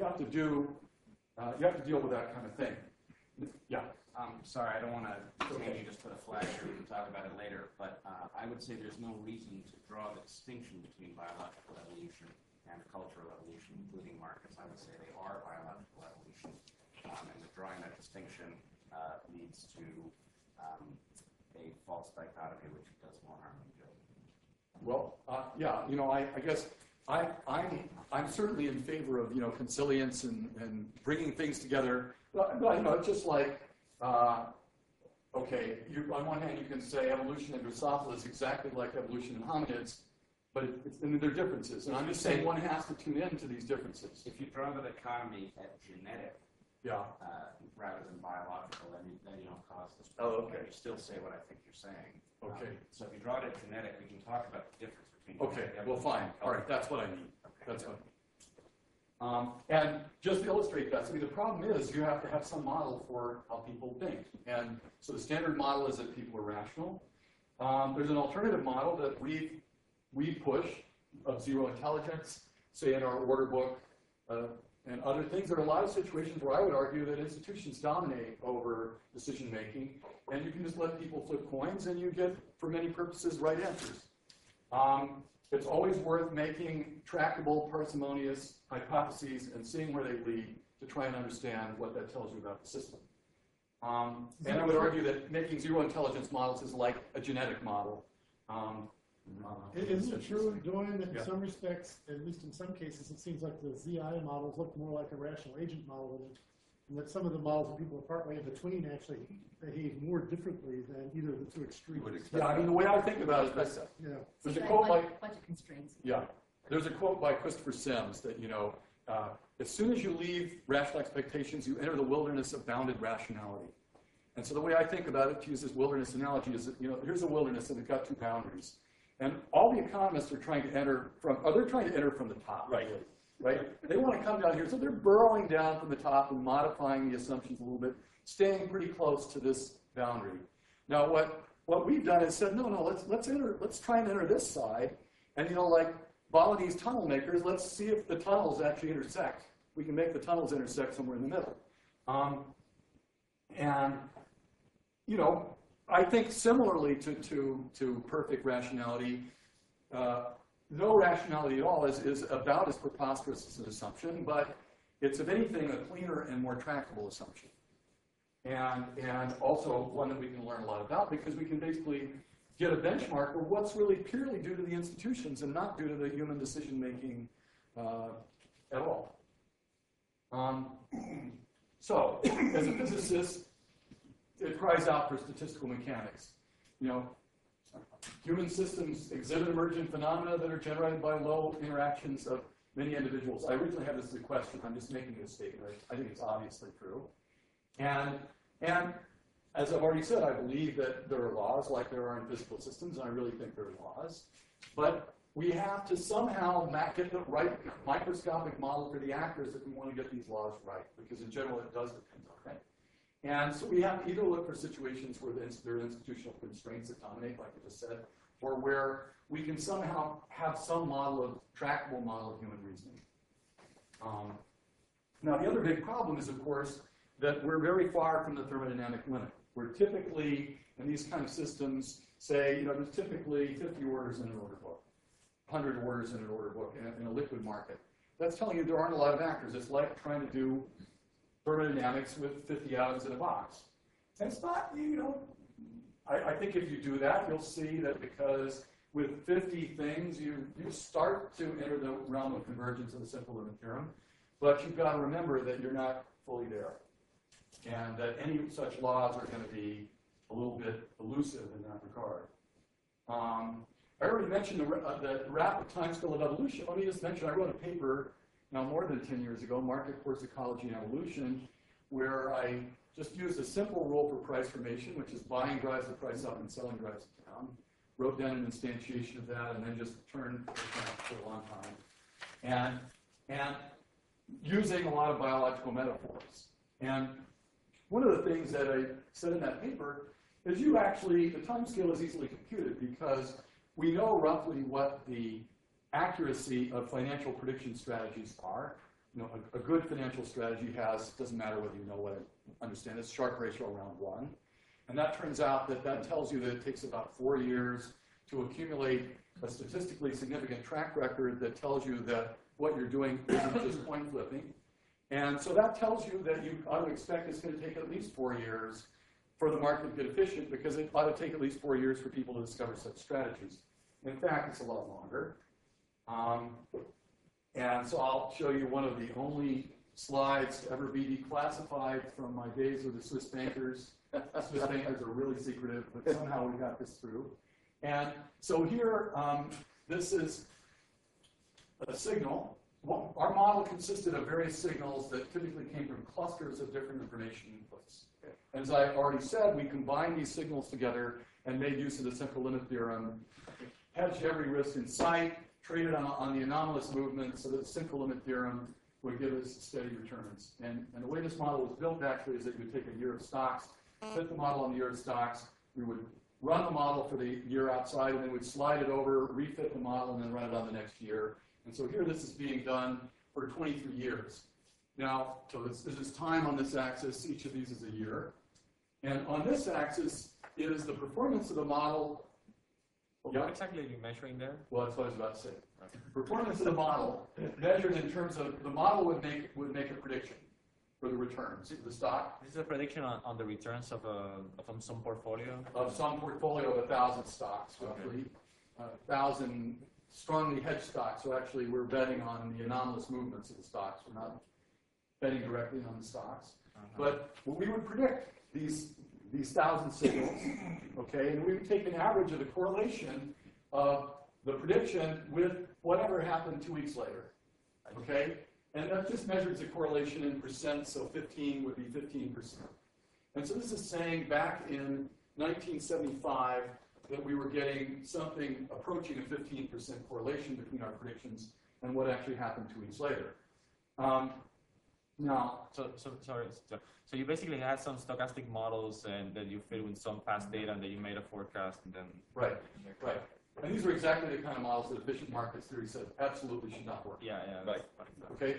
with that kind of thing. Yeah. Sorry, I don't want to maybe just put a flag here. We can talk about it later. But I would say there's no reason to draw the distinction between biological evolution and cultural evolution, including markets. I would say they are biological evolution. And that drawing that distinction leads to a false dichotomy, which does more harm than good. Well, yeah, you know, I guess I'm certainly in favor of, you know, consilience and bringing things together. But, you know, it's just like, okay, on one hand you can say evolution in Drosophila is exactly like evolution in hominids, but and there are differences. And I'm just saying one has to tune into these differences. If you draw the dichotomy at genetic, rather than biological, then you don't cause this problem. Oh, okay. You still say what I think you're saying. Okay. So if you draw it at genetic, we can talk about the difference between. Okay. Well, fine. All right. That's what I mean. Okay. That's what. And just to illustrate that, so the problem is you have to have some model for how people think. And so the standard model is that people are rational. There's an alternative model that we push of zero intelligence, say in our order book, and other things. There are a lot of situations where I would argue that institutions dominate over decision making, and you can just let people flip coins, and you get, for many purposes, right answers. It's always worth making tractable, parsimonious hypotheses and seeing where they lead to try and understand what that tells you about the system. And I would argue that making zero intelligence models is like a genetic model. Is it true, Dorian, that in some respects, at least in some cases, it seems like the ZI models look more like a rational agent model, and that some of the models that people are partway in between actually behave more differently than either of the two extremes? Yeah, I mean, the way I think about it is this. There's a quote by... bunch of constraints. Yeah. There's a quote by Christopher Sims that, you know, as soon as you leave rational expectations, you enter the wilderness of bounded rationality. And so the way I think about it, to use this wilderness analogy, is that, you know, here's a wilderness and it's got two boundaries. And all the economists are trying to enter from, they're trying to enter from the top. Right. They want to come down here. So they're burrowing down from the top and modifying the assumptions a little bit, staying pretty close to this boundary. Now, what we've done is said, no, let's try and enter this side. And, you know, like Balinese tunnel makers, let's see if the tunnels actually intersect. We can make the tunnels intersect somewhere in the middle. And you know, I think similarly to perfect rationality, no rationality at all is about as preposterous as an assumption, but it's, if anything, a cleaner and more tractable assumption. And also one that we can learn a lot about, because we can basically get a benchmark of what's really purely due to the institutions and not due to the human decision-making at all. So, as a physicist, it cries out for statistical mechanics. You know, human systems exhibit emergent phenomena that are generated by low interactions of many individuals. I originally had this as a question. I'm just making this statement. I think it's obviously true. And as I've already said, I believe that there are laws like there are in physical systems, and I really think there are laws. But we have to somehow get the right microscopic model for the actors if we want to get these laws right, because in general it does depend on it. And so we have to either look for situations where there are institutional constraints that dominate, like I just said, or where we can somehow have some trackable model of human reasoning. Now, the other big problem is, of course, that we're very far from the thermodynamic limit. We're typically, in these kind of systems, say, you know, there's typically 50 orders in an order book, 100 orders in an order book in a liquid market. That's telling you there aren't a lot of actors. It's like trying to do thermodynamics with 50 atoms in a box. And it's not, you know, I think if you do that, you'll see that because with 50 things, you start to enter the realm of convergence of the simple limit theorem, but you've got to remember that you're not fully there, and that any such laws are going to be a little bit elusive in that regard. I already mentioned the rapid timescale of evolution. Let me just mention, I wrote a paper now more than 10 years ago, Market Force Ecology and Evolution, where I just used a simple rule for price formation, which is buying drives the price up and selling drives it down. Wrote down an instantiation of that, and then just turned it for a long time. And using a lot of biological metaphors. And one of the things that I said in that paper is the time scale is easily computed because we know roughly what the accuracy of financial prediction strategies are. You know, a good financial strategy doesn't matter whether you know what it, understand it's Sharpe ratio around 1. And that turns out that tells you that it takes about 4 years to accumulate a statistically significant track record that tells you that what you're doing isn't just coin flipping. And so that tells you that you ought to expect it's going to take at least 4 years for the market to get efficient, because it ought to take at least 4 years for people to discover such strategies. In fact, it's a lot longer. And so I'll show you one of the only slides to ever be declassified from my days with the Swiss bankers. Swiss bankers are really secretive, but somehow we got this through. And so here, this is a signal. Well, our model consisted of various signals that typically came from clusters of different information inputs. As I already said, we combined these signals together and made use of the simple limit theorem, hedged every risk in sight, traded on the anomalous movement so that the simple limit theorem would give us steady returns. And the way this model was built actually is that you would take a year of stocks, fit the model on the year of stocks, we would run the model for the year outside, and then we'd slide it over, refit the model, and then run it on the next year. And so here this is being done for 23 years. Now, so this is time on this axis. Each of these is a year. And on this axis is the performance of the model. What exactly are you measuring there? Well, that's what I was about to say. Performance of the model measured in terms of the model would make a prediction for the returns of the stock. This is a prediction on the returns of some portfolio? Of some portfolio of 1,000 stocks, roughly. 1,000 strongly hedged stocks. So actually we're betting on the anomalous movements of the stocks. We're not betting directly on the stocks. But we would predict these 1,000 signals, okay, and we would take an average of the correlation of the prediction with whatever happened 2 weeks later, okay? And that just measures the correlation in percent, so 15 would be 15%. And so this is saying back in 1975 that we were getting something approaching a 15% correlation between our predictions and what actually happened 2 weeks later. Now, So you basically had some stochastic models, and then you fit with some past data, and then you made a forecast, and then right. And these are exactly the kind of models that efficient markets theory says absolutely should not work. Yeah. Right. Okay.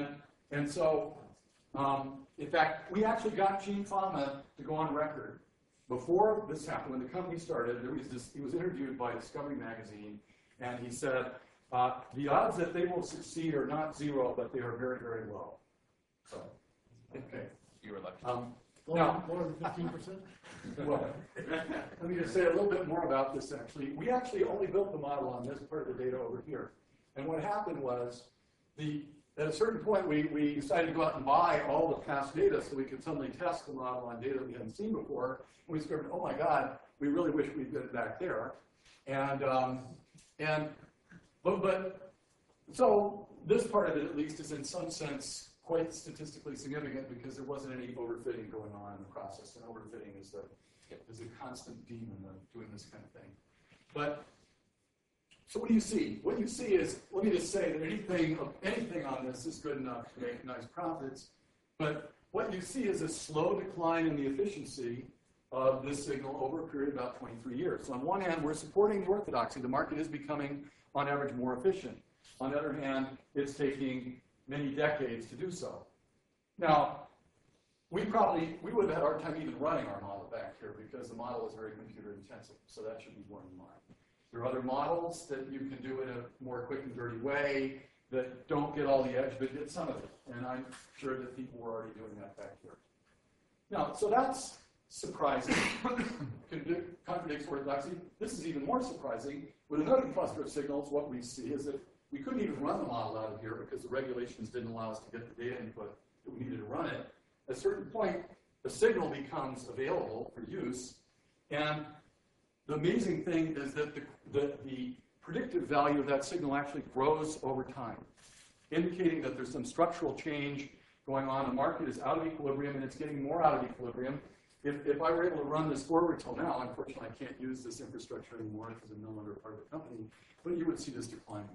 And so, in fact, we actually got Gene Fama to go on record before this happened, when the company started, he was interviewed by Discovery Magazine, and he said, the odds that they will succeed are not zero, but they are very, very low. So, okay. You were lucky. Now, More than 15%? well, let me just say a little bit more about this, actually. We actually only built the model on this part of the data over here. And what happened was, at a certain point, we decided to go out and buy all the past data so we could suddenly test the model on data we hadn't seen before. And we discovered, oh my God, we really wish we'd been back there. So this part of it, at least, is in some sense quite statistically significant because there wasn't any overfitting going on in the process. And overfitting is a constant demon of doing this kind of thing. But so what do you see? What you see is, let me just say that anything on this is good enough to make nice profits. But what you see is a slow decline in the efficiency of this signal over a period of about 23 years. So on one hand, we're supporting the orthodoxy. The market is becoming, on average, more efficient. On the other hand, it's taking many decades to do so. Now, we would have had a hard time even running our model back here because the model is very computer intensive. So that should be borne in mind. There are other models that you can do in a more quick and dirty way that don't get all the edge, but get some of it. And I'm sure that people were already doing that back here. Now, so that's surprising. Contradicts orthodoxy. This is even more surprising. With another cluster of signals, what we see is that we couldn't even run the model out of here because the regulations didn't allow us to get the data input that we needed to run it. At a certain point, the signal becomes available for use, and the amazing thing is that the predictive value of that signal actually grows over time, indicating that there's some structural change going on. The market is out of equilibrium, and it's getting more out of equilibrium. If I were able to run this forward till now, unfortunately, I can't use this infrastructure anymore because I'm no longer part of the company, but you would see this declining.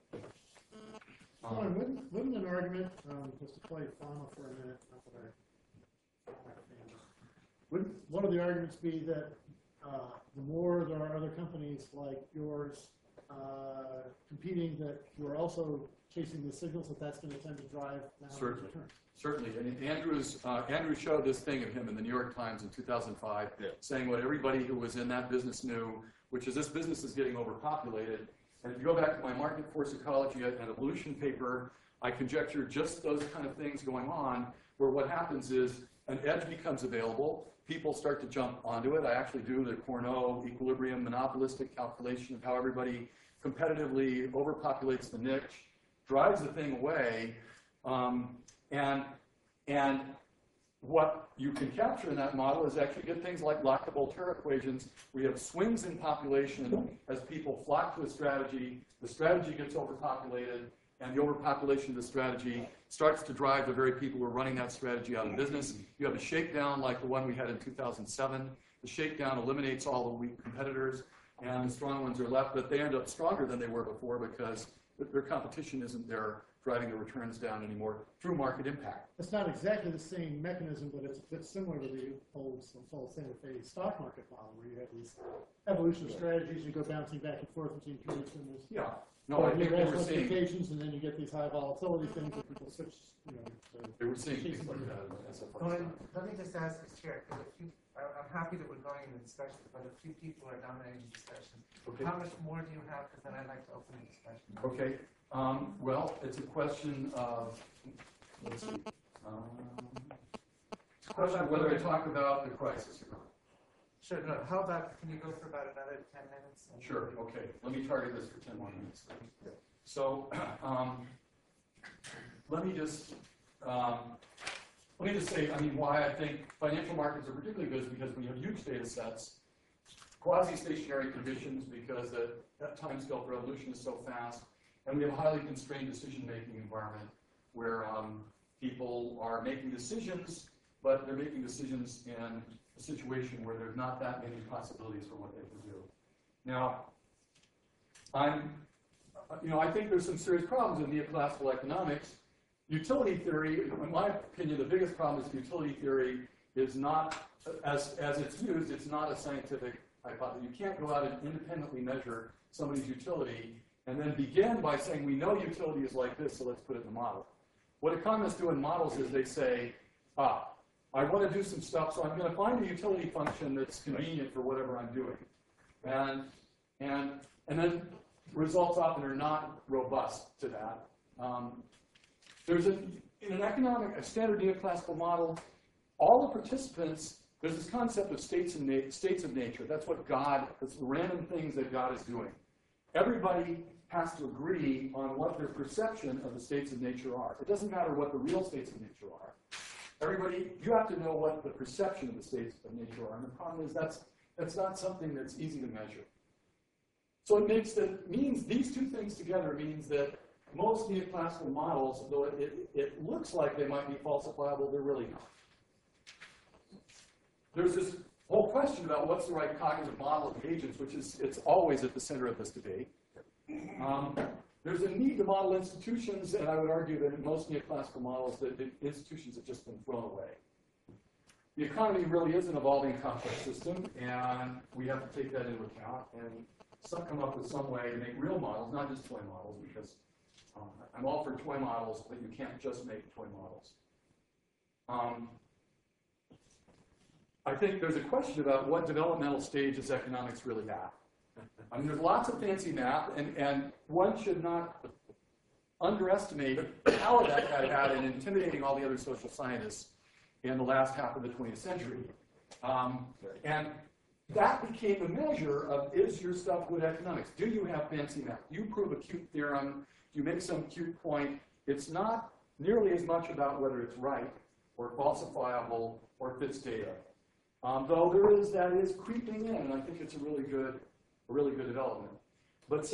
Wouldn't an argument, just to play Fama for a minute, not that wouldn't one of the arguments be that the more there are other companies like yours competing that you're also chasing the signals, that's going to tend to drive down returns? Certainly. And Andrew showed this thing of him in the New York Times in 2005, saying what everybody who was in that business knew, which is this business is getting overpopulated. And if you go back to my market force ecology and evolution paper, I conjecture just those kind of things going on, where what happens is an edge becomes available, people start to jump onto it. I actually do the Cournot equilibrium monopolistic calculation of how everybody competitively overpopulates the niche, drives the thing away, and what you can capture in that model is actually get things like Lotka-Volterra equations. We have swings in population as people flock to a strategy, the strategy gets overpopulated, and the overpopulation of the strategy starts to drive the very people who are running that strategy out of business. You have a shakedown like the one we had in 2007. The shakedown eliminates all the weak competitors, and the strong ones are left, but they end up stronger than they were before because their competition isn't there driving the returns down anymore through market impact. It's not exactly the same mechanism, but it's a bit similar to the old Santa Fe stock market model, where you have these evolution strategies, you go bouncing back and forth between periods, and there's No, I think they were seeing occasions, and then you get these high volatility things that people switch, they were seeing things like that as a Glenn, let me just ask this here, because I'm happy that we're going into discussion, but a few people are dominating the discussion. Okay. How much more do you have? Because then I'd like to open the discussion. Okay. Well, it's a question of, let's see, it's a question of whether I talk about the crisis or not. Sure, no, how about, can you go for about another 10 minutes? Sure, okay. Let me target this for 10 more minutes. So, let me just say, why I think financial markets are particularly good is because we have huge data sets, quasi-stationary conditions because that time scale for evolution is so fast, and we have a highly constrained decision-making environment where people are making decisions, but they're making decisions in a situation where there's not that many possibilities for what they can do. Now, I think there's some serious problems in neoclassical economics. Utility theory, in my opinion, the biggest problem is utility theory is not, as it's used, it's not a scientific hypothesis. You can't go out and independently measure somebody's utility and then begin by saying, we know utility is like this, so let's put it in the model. What economists do in models is they say, I want to do some stuff, so I'm going to find a utility function that's convenient for whatever I'm doing. And then results often are not robust to that. In a standard neoclassical model, all the participants, there's this concept of states of nature. That's what that's the random things that God is doing. Everybody has to agree on what their perception of the states of nature are. It doesn't matter what the real states of nature are. You have to know what the perception of the states of nature are. And the problem is that's not something that's easy to measure. So means these two things together means that most neoclassical models, though it looks like they might be falsifiable, they're really not. There's this whole question about what's the right cognitive model of agents, which it's always at the center of this debate. There's a need to model institutions, and I would argue that in most neoclassical models, the institutions have just been thrown away. The economy really is an evolving complex system, and we have to take that into account and come up with some way to make real models, not just toy models, because I'm all for toy models, but you can't just make toy models. I think there's a question about what developmental stage is economics really at. I mean, there's lots of fancy math, and one should not underestimate the power that had in intimidating all the other social scientists in the last half of the 20th century. And that became a measure of, is your stuff good economics? Do you have fancy math? You prove a cute theorem, you make some cute point. It's not nearly as much about whether it's right or falsifiable or fits data. Though that is creeping in, and I think it's a really good development. But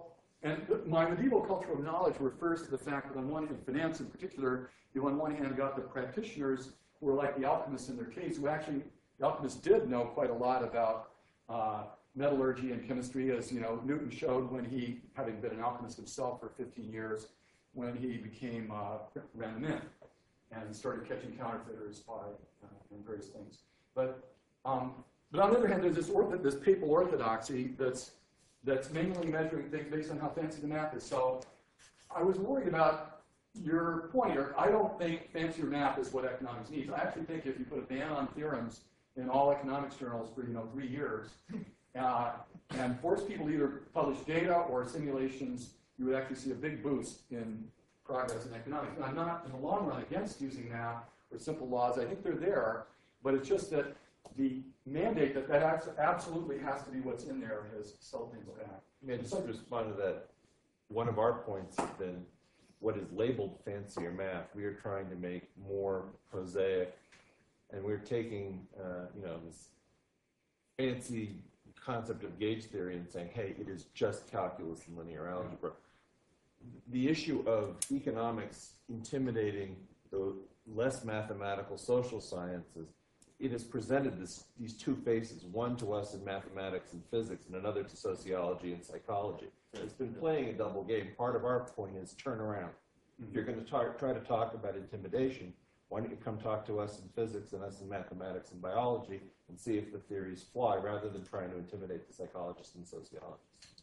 my medieval culture of knowledge refers to the fact that on one hand, finance in particular, you on one hand got the practitioners who were like the alchemists in their case, who actually, the alchemists did know quite a lot about metallurgy and chemistry, as Newton showed when he, having been an alchemist himself for 15 years, when he ran the mint and started catching counterfeiters by various things. But on the other hand, there's this papal orthodoxy that's mainly measuring things based on how fancy the math is. So I was worried about your point, Eric. I don't think fancier math is what economics needs. I actually think if you put a ban on theorems in all economics journals for 3 years and force people to either publish data or simulations, you would actually see a big boost in progress in economics. And I'm not, in the long run, against using math or simple laws. I think they're there, but it's just that the mandate that absolutely has to be what's in there has held things back. Yeah, just to respond to that, one of our points has been what is labeled fancier math. We are trying to make more prosaic, and we're taking this fancy concept of gauge theory and saying, hey, it is just calculus and linear algebra. The issue of economics intimidating the less mathematical social sciences, it has presented these two faces, one to us in mathematics and physics and another to sociology and psychology. It's been playing a double game. Part of our point is turn around. If you're going to try to talk about intimidation, why don't you come talk to us in physics and us in mathematics and biology and see if the theories fly, rather than trying to intimidate the psychologists and sociologists.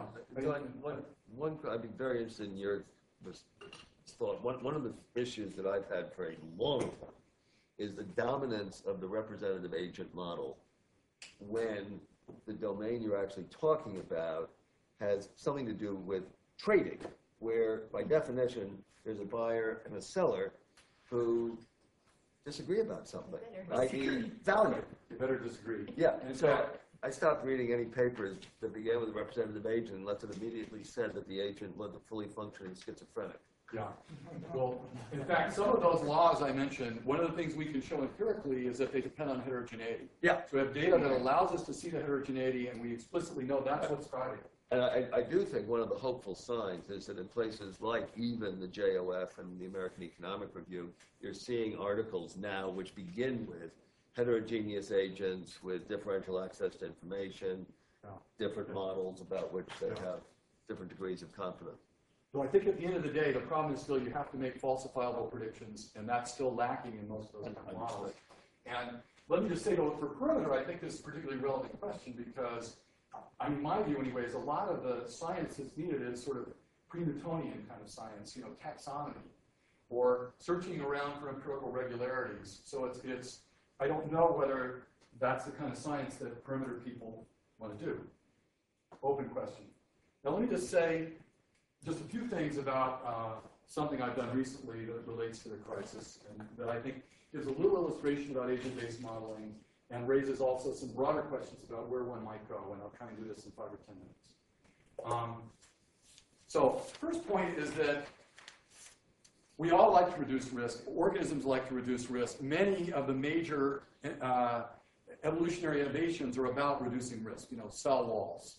John, I'd be very interested in your thought. One of the issues that I've had for a long time is the dominance of the representative agent model when the domain you're actually talking about has something to do with trading, where by definition there's a buyer and a seller who disagree about something, i.e. value. You better disagree. Yeah, and so I stopped reading any papers that began with a representative agent unless it immediately said that the agent was a fully functioning schizophrenic. Yeah. Well, in fact, some of those laws I mentioned, one of the things we can show empirically is that they depend on heterogeneity. Yeah. So we have data that allows us to see the heterogeneity, and we explicitly know that's what's driving it. And I do think one of the hopeful signs is that in places like even the JOF and the American Economic Review, you're seeing articles now which begin with heterogeneous agents with differential access to information, different models about which they have different degrees of confidence. So I think at the end of the day, the problem is still you have to make falsifiable predictions, and that's still lacking in most of those models. And let me just say, though, for perimeter, I think this is a particularly relevant question because, I mean, my view anyways, a lot of the science that's needed is sort of pre-Newtonian kind of science, taxonomy, or searching around for empirical regularities. So it's I don't know whether that's the kind of science that perimeter people want to do. Open question. Now let me just say just a few things about something I've done recently that relates to the crisis and that I think gives a little illustration about agent-based modeling and raises also some broader questions about where one might go, and I'll try and do this in 5 or 10 minutes. So first point is that we all like to reduce risk. Organisms like to reduce risk. Many of the major evolutionary innovations are about reducing risk, cell walls.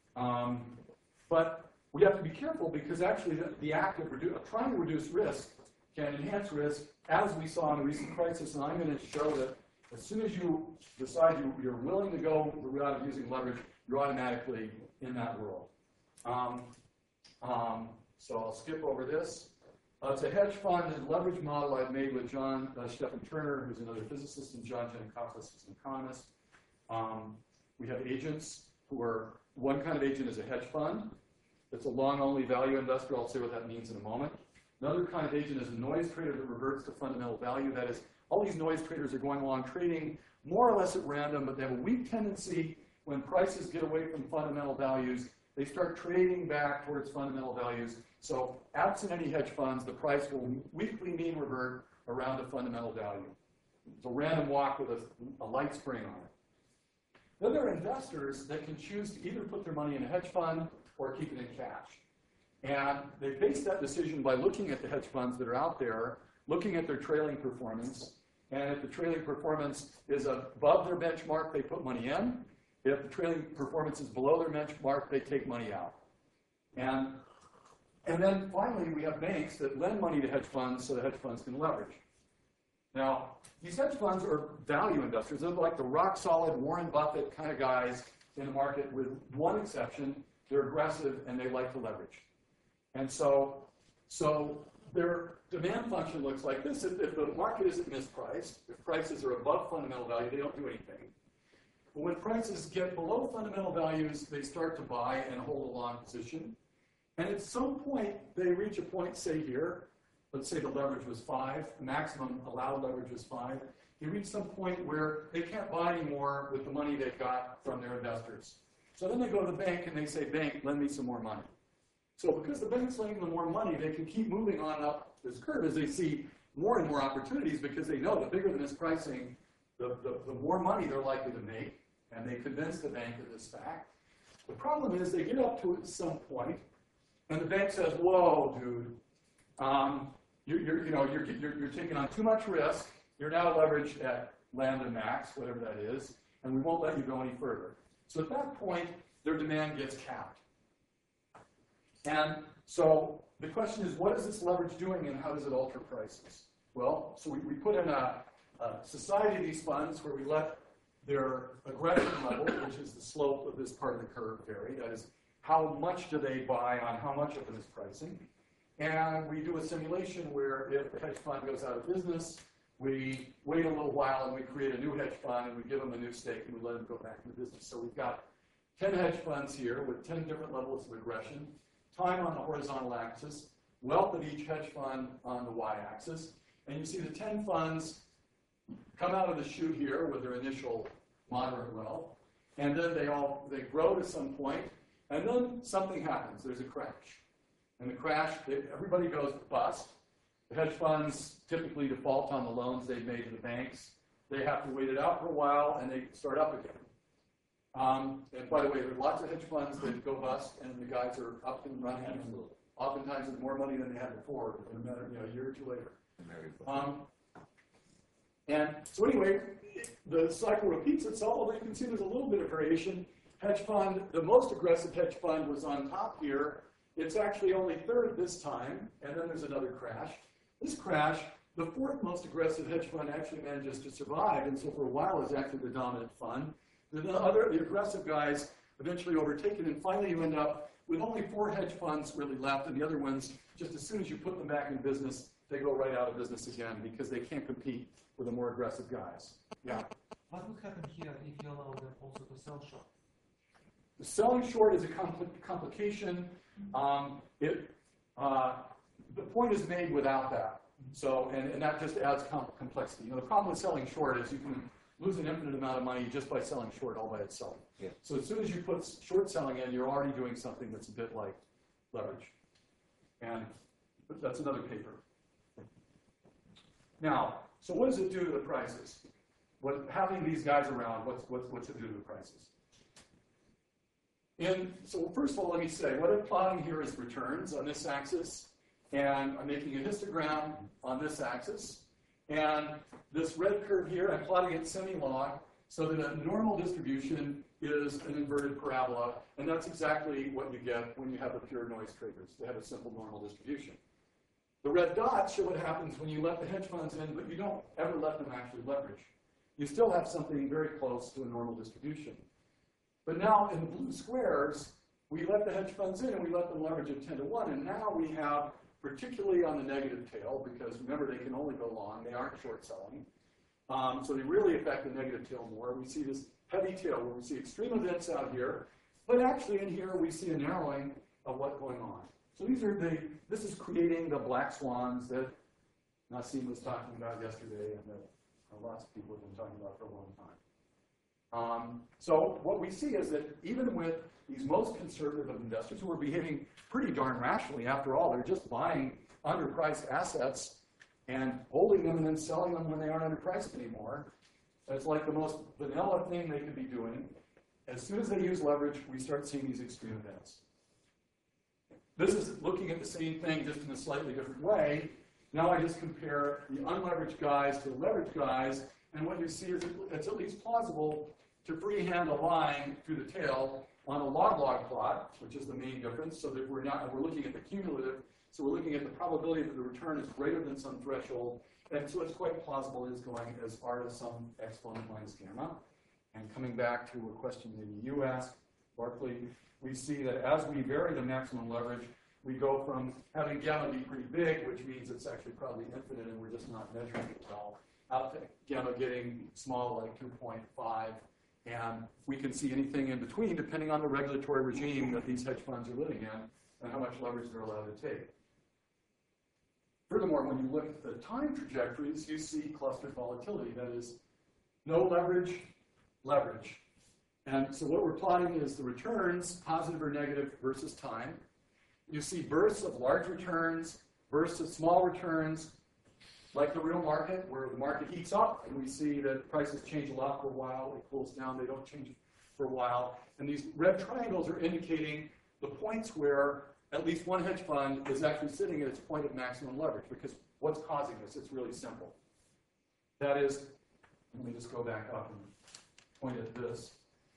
But we have to be careful because actually the act of trying to reduce risk can enhance risk, as we saw in the recent crisis, and I'm going to show that as soon as you decide you're willing to go the route of using leverage, you're automatically in that world. So I'll skip over this. It's a hedge fund and leverage model I've made with John Stephan Turner, who's another physicist, and John Janikopoulos, who's an economist. We have agents who are, one kind of agent is a hedge fund. It's a long-only value investor. I'll say what that means in a moment. Another kind of agent is a noise trader that reverts to fundamental value. That is, all these noise traders are going along trading more or less at random, but they have a weak tendency when prices get away from fundamental values, they start trading back towards fundamental values. So absent any hedge funds, the price will weakly mean revert around to fundamental value. It's a random walk with a light spring on it. Then there are investors that can choose to either put their money in a hedge fund or keep it in cash. And they base that decision by looking at the hedge funds that are out there, looking at their trailing performance, and if the trailing performance is above their benchmark, they put money in. If the trailing performance is below their benchmark, they take money out. And then finally, we have banks that lend money to hedge funds so the hedge funds can leverage. Now, these hedge funds are value investors. They're like the rock-solid Warren Buffett kind of guys in the market, with one exception. They're aggressive and they like to leverage. And so their demand function looks like this. If the market isn't mispriced, if prices are above fundamental value, they don't do anything. But when prices get below fundamental values, they start to buy and hold a long position. And at some point, they reach a point, say here, let's say the leverage was 5, the maximum allowed leverage was 5. They reach some point where they can't buy anymore with the money they got from their investors. So then they go to the bank and they say, bank, lend me some more money. So because the bank's lending them more money, they can keep moving on up this curve as they see more and more opportunities, because they know the bigger the mispricing, the more money they're likely to make, and they convince the bank of this fact. The problem is they get up to some point, and the bank says, whoa, dude, you're taking on too much risk. You're now leveraged at lambda max, whatever that is, and we won't let you go any further. So at that point, their demand gets capped. And so the question is, what is this leverage doing and how does it alter prices? Well, so we put in a society of these funds where we let their aggression level, which is the slope of this part of the curve, vary. That is, how much do they buy on how much of it is pricing? And we do a simulation where if the hedge fund goes out of business, we wait a little while and we create a new hedge fund and we give them a new stake and we let them go back into business. So we've got 10 hedge funds here with 10 different levels of aggression, time on the horizontal axis, wealth of each hedge fund on the y-axis, and you see the 10 funds come out of the chute here with their initial moderate wealth, and then they grow to some point, and then something happens. There's a crash. And the crash, everybody goes bust. The hedge funds typically default on the loans they've made to the banks. They have to wait it out for a while, and they start up again. And by the way, there are lots of hedge funds that go bust, and the guys are up and running. Absolutely. Oftentimes with more money than they had before, in a matter, a year or two later. And so anyway, the cycle repeats itself, although you can see there's a little bit of variation. Hedge fund, the most aggressive hedge fund was on top here. It's actually only third this time, and then there's another crash. This crash, the fourth most aggressive hedge fund actually manages to survive, and so for a while is actually the dominant fund. The aggressive guys eventually overtake it, and finally you end up with only 4 hedge funds really left, and the other ones, just as soon as you put them back in business, they go right out of business again because they can't compete with the more aggressive guys. Yeah? What would happen here if you allow them also to sell short? The selling short is a complication. The point is made without that. So, and that just adds complexity. You know, the problem with selling short is you can lose an infinite amount of money just by selling short all by itself. Yeah. So as soon as you put short selling in, you're already doing something that's a bit like leverage. And that's another paper. Now, so what does it do to the prices? Having these guys around, what's it do to the prices? So first of all, let me say, what I'm plotting here is returns on this axis, and I'm making a histogram on this axis. And this red curve here, I'm plotting it semi-log, so that a normal distribution is an inverted parabola, and that's exactly what you get when you have the pure noise triggers. They have a simple normal distribution. The red dots show what happens when you let the hedge funds in, but you don't ever let them actually leverage. You still have something very close to a normal distribution. But now in the blue squares, we let the hedge funds in and we let them leverage at 10 to 1, and now we have, particularly on the negative tail, because remember they can only go long, they aren't short selling, so they really affect the negative tail more. We see this heavy tail where we see extreme events out here, but actually in here we see a narrowing of what's going on. So this is creating the black swans that Nassim was talking about yesterday and that lots of people have been talking about for a long time. So what we see is that even with these most conservative of investors who are behaving pretty darn rationally, after all, they're just buying underpriced assets and holding them and then selling them when they aren't underpriced anymore. It's like the most vanilla thing they could be doing. As soon as they use leverage, we start seeing these extreme events. This is looking at the same thing just in a slightly different way. Now I just compare the unleveraged guys to the leveraged guys, and what you see is it's at least plausible to freehand a line through the tail on a log-log plot, which is the main difference, so that we're looking at the cumulative, so we're looking at the probability that the return is greater than some threshold, and so it's quite plausible it is going as far as some exponent minus gamma. And coming back to a question maybe you asked, Barclay, we see that as we vary the maximum leverage, we go from having gamma be pretty big, which means it's actually probably infinite and we're just not measuring it well, out to gamma getting small, like 2.5, and we can see anything in between depending on the regulatory regime that these hedge funds are living in and how much leverage they're allowed to take. Furthermore, when you look at the time trajectories, you see clustered volatility. That is, no leverage, leverage. And so what we're plotting is the returns, positive or negative, versus time. You see bursts of large returns, bursts of small returns, like the real market, where the market heats up, and we see that prices change a lot for a while, it cools down, they don't change for a while. And these red triangles are indicating the points where at least one hedge fund is actually sitting at its point of maximum leverage, because what's causing this? It's really simple. That is, let me just go back up and point at this.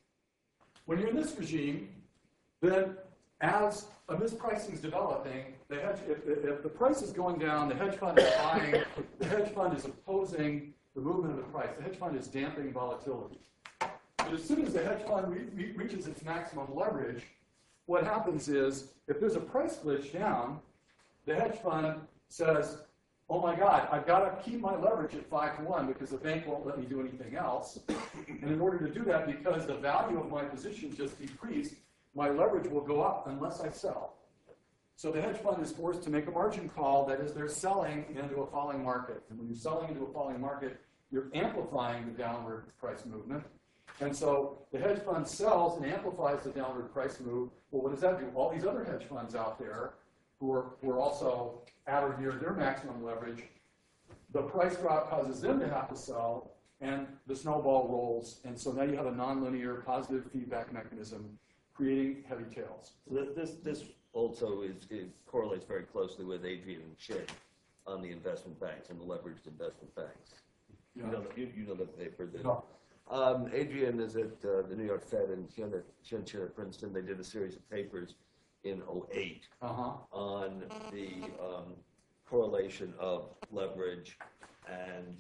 When you're in this regime, then as a mispricing is developing, if the price is going down, the hedge fund is buying, the hedge fund is opposing the movement of the price. The hedge fund is dampening volatility. But as soon as the hedge fund reaches its maximum leverage, what happens is, if there's a price glitch down, the hedge fund says, oh my God, I've got to keep my leverage at 5 to 1 because the bank won't let me do anything else. And in order to do that, because the value of my position just decreased, my leverage will go up unless I sell. So the hedge fund is forced to make a margin call, that is, they're selling into a falling market. And when you're selling into a falling market, you're amplifying the downward price movement. And so the hedge fund sells and amplifies the downward price move. Well, what does that do? All these other hedge funds out there who are also at or near their maximum leverage, the price drop causes them to have to sell, and the snowball rolls. And so now you have a nonlinear positive feedback mechanism creating heavy tails. So this also correlates very closely with Adrian and Shin on the investment banks and the leveraged investment banks. Yeah. You know the paper that. No. Adrian is at the New York Fed and Shin at Princeton. They did a series of papers in 2008 on the correlation of leverage and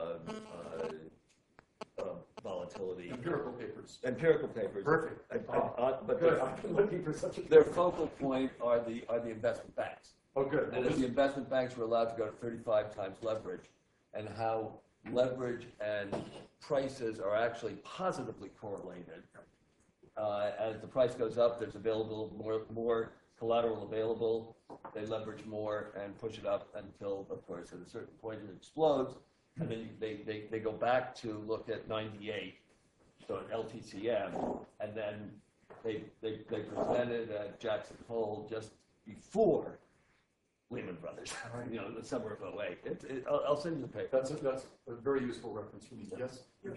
volatility. Empirical papers. Empirical papers. Perfect. But Good. I've been looking for such a their focal point are the investment banks. Oh, good. And if the investment banks were allowed to go to 35 times leverage, and how leverage and prices are actually positively correlated. As the price goes up, there's more collateral available, they leverage more and push it up until, of course, at a certain point it explodes, and then they go back to look at 98, so at LTCM, and then they presented at Jackson Hole just before Lehman Brothers, the summer of 08. I'll send you the paper. That's a very useful reference for me. Yes? Yeah,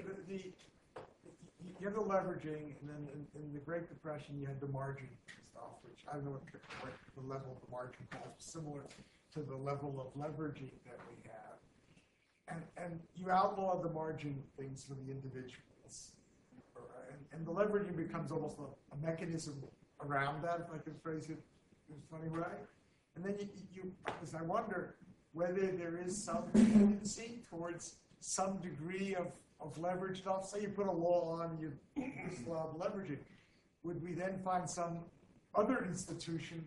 you have the leveraging, and then in the Great Depression, you had the margin stuff, which I don't know what the level of the margin calls, similar to the level of leveraging that we have. And you outlaw the margin things for the individuals. And the leveraging becomes almost a mechanism around that, if I can phrase it in a funny way. And then as I wonder whether there is some tendency towards some degree of leverage stuff. Say you put a law on, you disallow leveraging. Would we then find some other institution,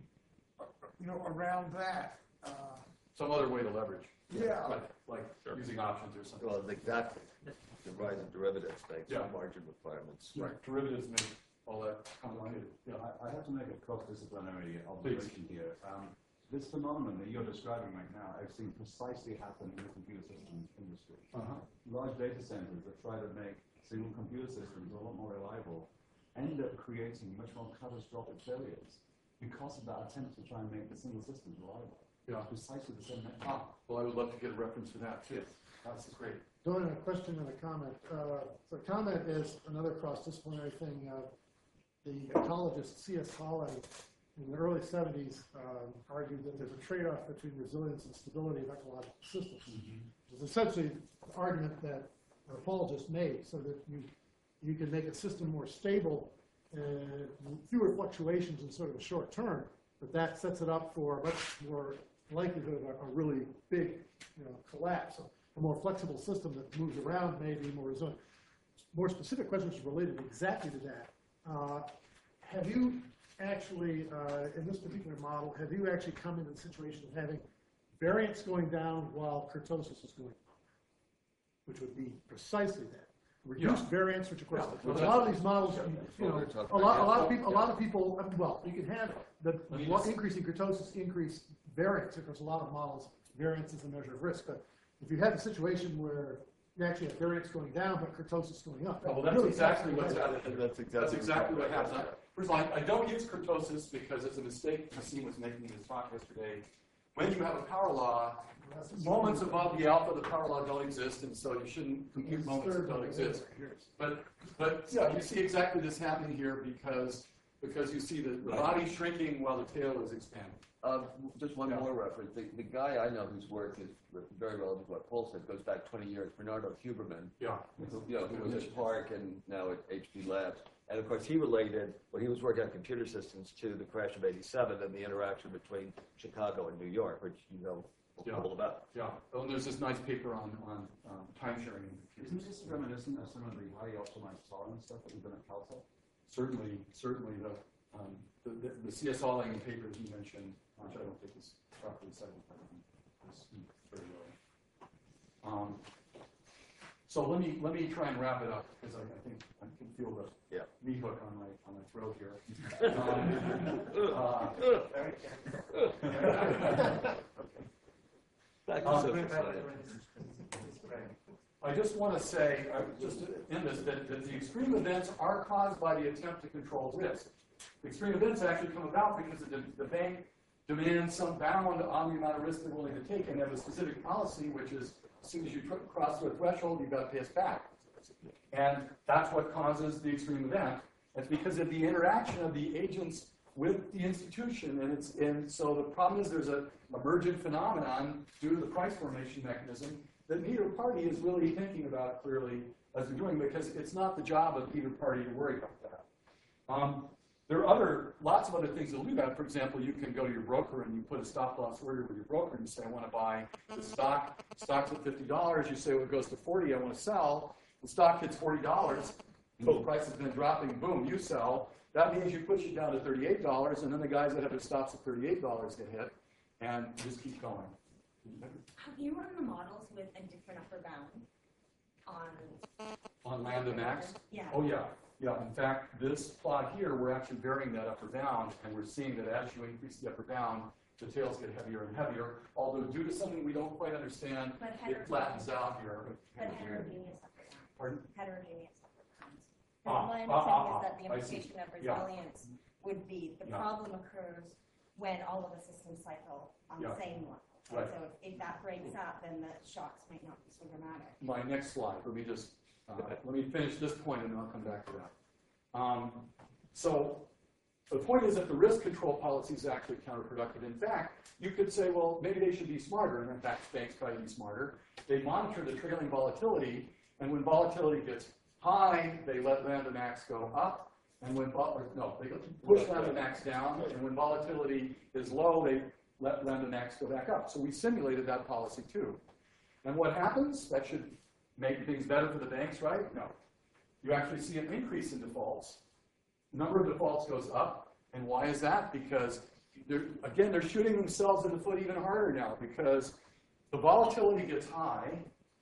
around that? Some other way to leverage. Yeah. Like using options or something. Well, exactly. The rise of derivatives makes Yeah. margin requirements. Right. Derivatives make all that complicated. Yeah, I have to make a cross-disciplinary observation here. This phenomenon that you're describing right now, I've seen precisely happen in the computer systems industry. Large data centers that try to make single computer systems a lot more reliable end up creating much more catastrophic failures because of that attempt to try and make the single systems reliable. Yeah. Precisely the same mechanism. Well, I would love to get a reference for that too. That's great. Doing a question and a comment. The comment is another cross-disciplinary thing. The ecologist C.S. Holland in the early 70s argued that there's a trade-off between resilience and stability of ecological systems. It's essentially the argument that Paul just made, so that you can make a system more stable, fewer fluctuations in sort of the short term, but that sets it up for much more likelihood of a really big collapse. So a more flexible system that moves around may be more resilient. More specific questions related exactly to that. Have you actually, in this particular model, have you actually come into the situation of having variance going down while kurtosis is going up, which would be precisely that? Reduced variance, which of course, a lot of these models, a lot of people, well, you can have the increasing kurtosis increase variance. Of course, a lot of models, variance is a measure of risk. But if you have a situation where you actually have variance going down, but kurtosis going up. Well, that's exactly what's happening. That's exactly what happens. First of all, I don't use kurtosis because it's a mistake Nassim was making in his talk yesterday. When you have a power law, moments above the alpha of the power law don't exist, and so you shouldn't compute moments that don't exist. But yeah, you see exactly this happening here because you see the body shrinking while the tail is expanding. Just one more reference. The guy I know whose work is very relevant to what Paul said goes back 20 years, Bernardo Huberman, who was at Park and now at HP Labs. And of course, he related, when he was working on computer systems, to the crash of '87 and the interaction between Chicago and New York, which you know a little about. Yeah. Oh, and there's this nice paper on time sharing. Isn't this reminiscent of some of the highly optimized tolerance stuff that we've done at Caltech? Certainly the C.S. Holland papers you mentioned, which I don't think is properly cited, is very low. So let me try and wrap it up because I think I can feel the meat hook on my throat here. I just want to say, just to end this, that the extreme events are caused by the attempt to control risk. The extreme events actually come about because the bank demands some bound on the amount of risk they're willing to take, and they have a specific policy, which is as soon as you cross the threshold, you've got to pay us back. And that's what causes the extreme event. It's because of the interaction of the agents with the institution, and so the problem is there's an emergent phenomenon due to the price formation mechanism that neither party is really thinking about clearly as they're doing, because it's not the job of either party to worry about that. There are lots of other things to do that. For example, you can go to your broker and you put a stop loss order with your broker and you say, I want to buy the stock. Stock's at $50. You say, well, it goes to 40. I want to sell. The stock hits $40. The price has been dropping. Boom, you sell. That means you push it down to $38, and then the guys that have their stops at $38 get hit, and just keep going. Have you run the models with a different upper bound on Lambda Max? Yeah. Oh, yeah. Yeah, in fact, this plot here, we're actually varying that upper bound, and we're seeing that as you increase the upper bound, the tails get heavier and heavier, although due to something we don't quite understand, But it flattens out here. But heterogeneous upper bounds. Pardon? Heterogeneous upper bounds. Ah, My understanding is that the I see. implication of Yeah. resilience would be the Yeah. problem occurs when all of the systems cycle on the Yeah. same level. Right. So if that breaks up, then the shocks might not be so dramatic. My next slide, let me just, let me finish this point and then I'll come back to that. So the point is that the risk control policy is actually counterproductive. In fact, you could say, well, maybe they should be smarter, and in fact, banks try to be smarter. They monitor the trailing volatility, and when volatility gets high, they let Lambda max go up, and when, they push Lambda max down, and when volatility is low, they let Lambda max go back up. So we simulated that policy too. And what happens? That should make things better for the banks, right? No. You actually see an increase in defaults. Number of defaults goes up. And why is that? Because, they're shooting themselves in the foot even harder now because the volatility gets high.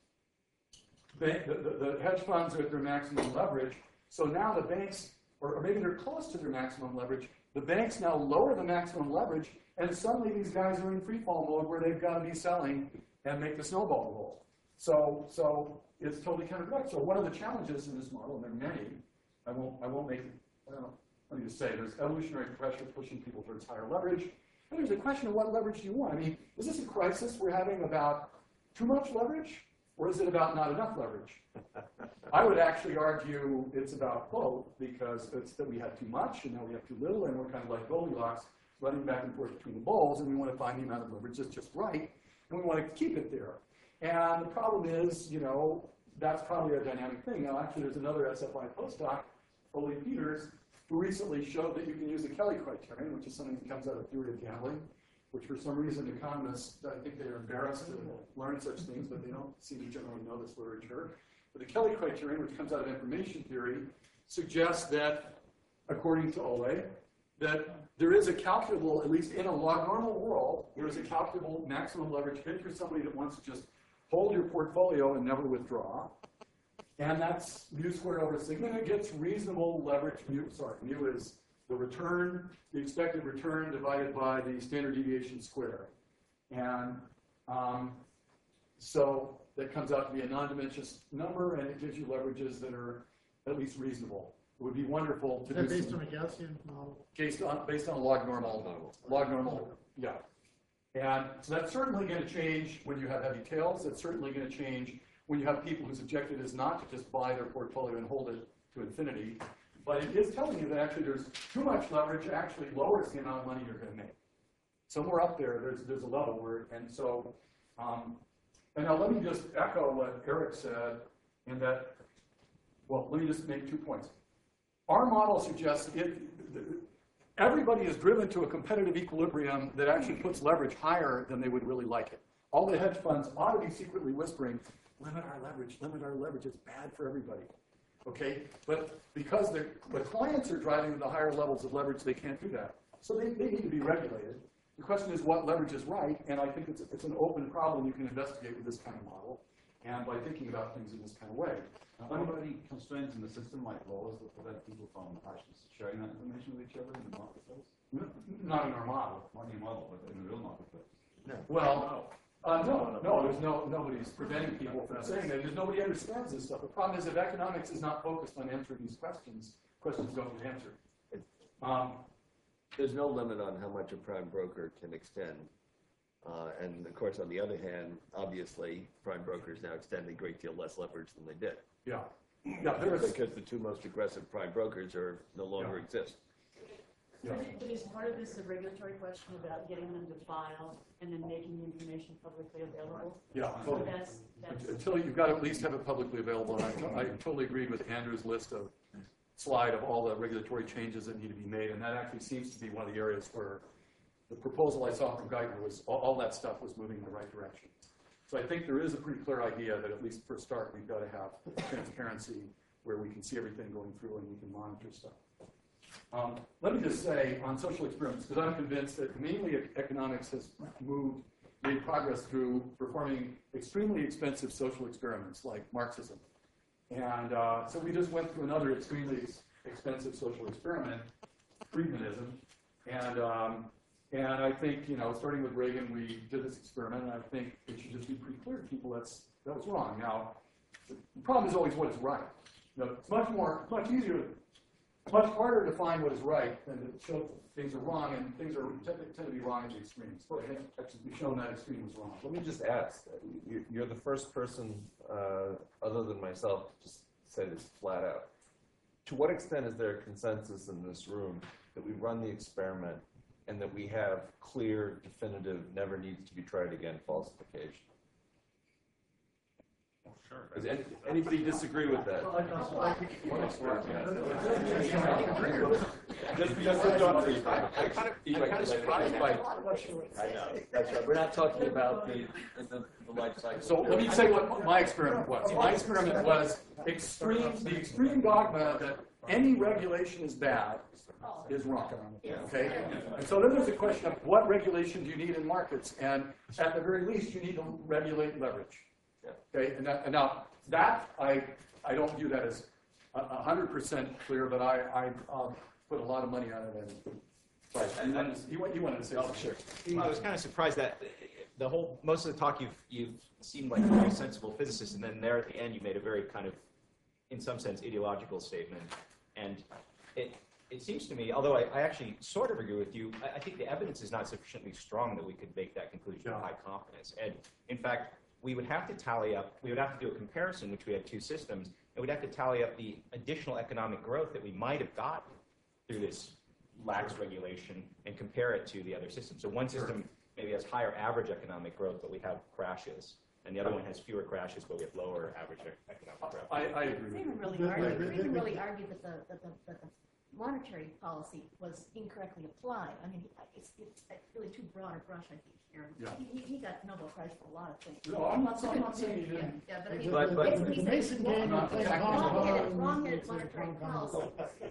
The hedge funds are at their maximum leverage. So now the banks, or maybe they're close to their maximum leverage, the banks now lower the maximum leverage, and suddenly these guys are in free fall mode where they've got to be selling and make the snowball roll. So it's totally counterproductive. So one of the challenges in this model, and there are many, I won't make it, let me just say, there's evolutionary pressure pushing people towards higher leverage. And there's a question of what leverage do you want? I mean, is this a crisis we're having about too much leverage, or is it about not enough leverage? I would actually argue it's about both, because it's that we had too much, and now we have too little, and we're kind of like Goldilocks, running back and forth between the bowls, and we want to find the amount of leverage that's just right, and we want to keep it there. And the problem is, that's probably a dynamic thing. Now, actually, there's another SFI postdoc, Ole Peters, who recently showed that you can use the Kelly criterion, which is something that comes out of theory of gambling, which for some reason economists, I think they're embarrassed to learn such things, but they don't seem to generally know this literature. But the Kelly criterion, which comes out of information theory, suggests that, according to Ole, that there is a calculable, at least in a log normal world, there is a calculable maximum leverage hit for somebody that wants to just hold your portfolio and never withdraw. And that's mu squared over sigma, and it gets reasonable leverage. Mu is the return, the expected return divided by the standard deviation square. And so that comes out to be a non-dimensional number, and it gives you leverages that are at least reasonable. It would be wonderful to do Is that based on a Gaussian model? based on a log normal. Log normal, yeah. And so that's certainly going to change when you have heavy tails. It's certainly going to change when you have people whose objective is not to just buy their portfolio and hold it to infinity. But it is telling you that actually there's too much leverage actually lowers the amount of money you're going to make. Somewhere up there, there's a level where, and so, and now let me just echo what Eric said in that, well, let me just make 2 points. Our model suggests everybody is driven to a competitive equilibrium that actually puts leverage higher than they would really like it. All the hedge funds ought to be secretly whispering, limit our leverage, it's bad for everybody. Okay? But because the clients are driving the higher levels of leverage, they can't do that. So they need to be regulated. The question is what leverage is right, and I think it's an open problem you can investigate with this kind of model, and by thinking about things in this kind of way. Are there any constraints in the system, like laws, that prevent people from actually sharing that information with each other in the marketplace? Not in our model. Not in your model, but in the real marketplace. No. Well, there's nobody's preventing people from saying that. Because nobody understands this stuff. The problem is if economics is not focused on answering these questions don't get answered. There's no limit on how much a prime broker can extend. And of course, on the other hand, obviously, prime brokers now extend a great deal less leverage than they did. Yeah. Yeah, because the two most aggressive prime brokers no longer exist. Yeah. But is part of this a regulatory question about getting them to file and then making the information publicly available? Yeah, So totally. that's Until you've got to at least have it publicly available. And I totally agreed with Andrew's slide of all the regulatory changes that need to be made, and that actually seems to be one of the areas where the proposal I saw from Geithner was all that stuff was moving in the right direction. So I think there is a pretty clear idea that at least for a start, we've got to have transparency where we can see everything going through and we can monitor stuff. Let me just say on social experiments, because I'm convinced that mainly economics has made progress through performing extremely expensive social experiments like Marxism. And so we just went through another extremely expensive social experiment, Friedmanism. And And I think, starting with Reagan, we did this experiment, and I think it should just be pretty clear to people that was wrong. Now, the problem is always what is right. It's much harder to find what is right than to show things are wrong, and things tend to be wrong at the extremes. But actually, we've shown that extreme was wrong. Let me just ask, you're the first person, other than myself, to just say this flat out. To what extent is there a consensus in this room that we run the experiment and that we have clear, definitive, never needs to be tried again falsification? Sure. Does anybody disagree with that? I'm kind of surprised by. I know, that's right. We're not talking about the life cycle. So let me say what my experiment was. My experiment was the extreme dogma that any regulation is bad is wrong. Okay? And so then there's a question of what regulation do you need in markets? And at the very least, you need to regulate leverage. Okay? And now that I don't view that as 100% clear, but I put a lot of money on it. And then you wanted to say, oh, sure. I was kind of surprised that most of the talk you've seemed like a very sensible physicist, and then there at the end you made a very kind of, in some sense, ideological statement. And it seems to me, although I actually sort of agree with you, I think the evidence is not sufficiently strong that we could make that conclusion with high confidence. And in fact, we would have to do a comparison, which we had two systems, and we'd have to tally up the additional economic growth that we might have gotten through this lax regulation and compare it to the other systems. So one system maybe has higher average economic growth, but we have crashes, and the other one has fewer crashes, but we have lower average economic growth. I agree. They even really argue that the monetary policy was incorrectly applied. I mean, it's really too broad a brush, I think, here. Yeah. He got Nobel Prize for a lot of things. No, I'm not saying he didn't. Yeah, but I mean, But basically, the Mason game of playing wrong-headed monetary policy.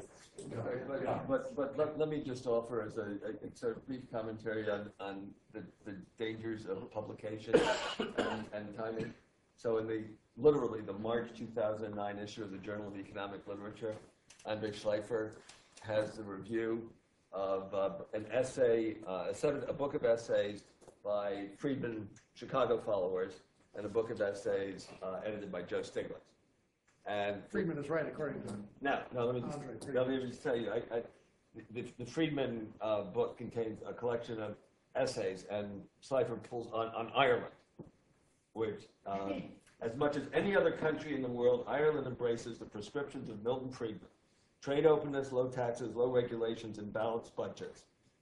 But let me just offer as a sort of brief commentary on the dangers of publication and timing. So literally the March 2009 issue of the Journal of Economic Literature, Andre Schleifer has a review of an essay, a book of essays by Friedman Chicago followers, and a book of essays edited by Joe Stiglitz. And Friedman is right, according to him. No, let me just tell you, the Friedman book contains a collection of essays, and Schleifer pulls on Ireland, which, as much as any other country in the world, Ireland embraces the prescriptions of Milton Friedman. Trade openness, low taxes, low regulations, and balanced budgets.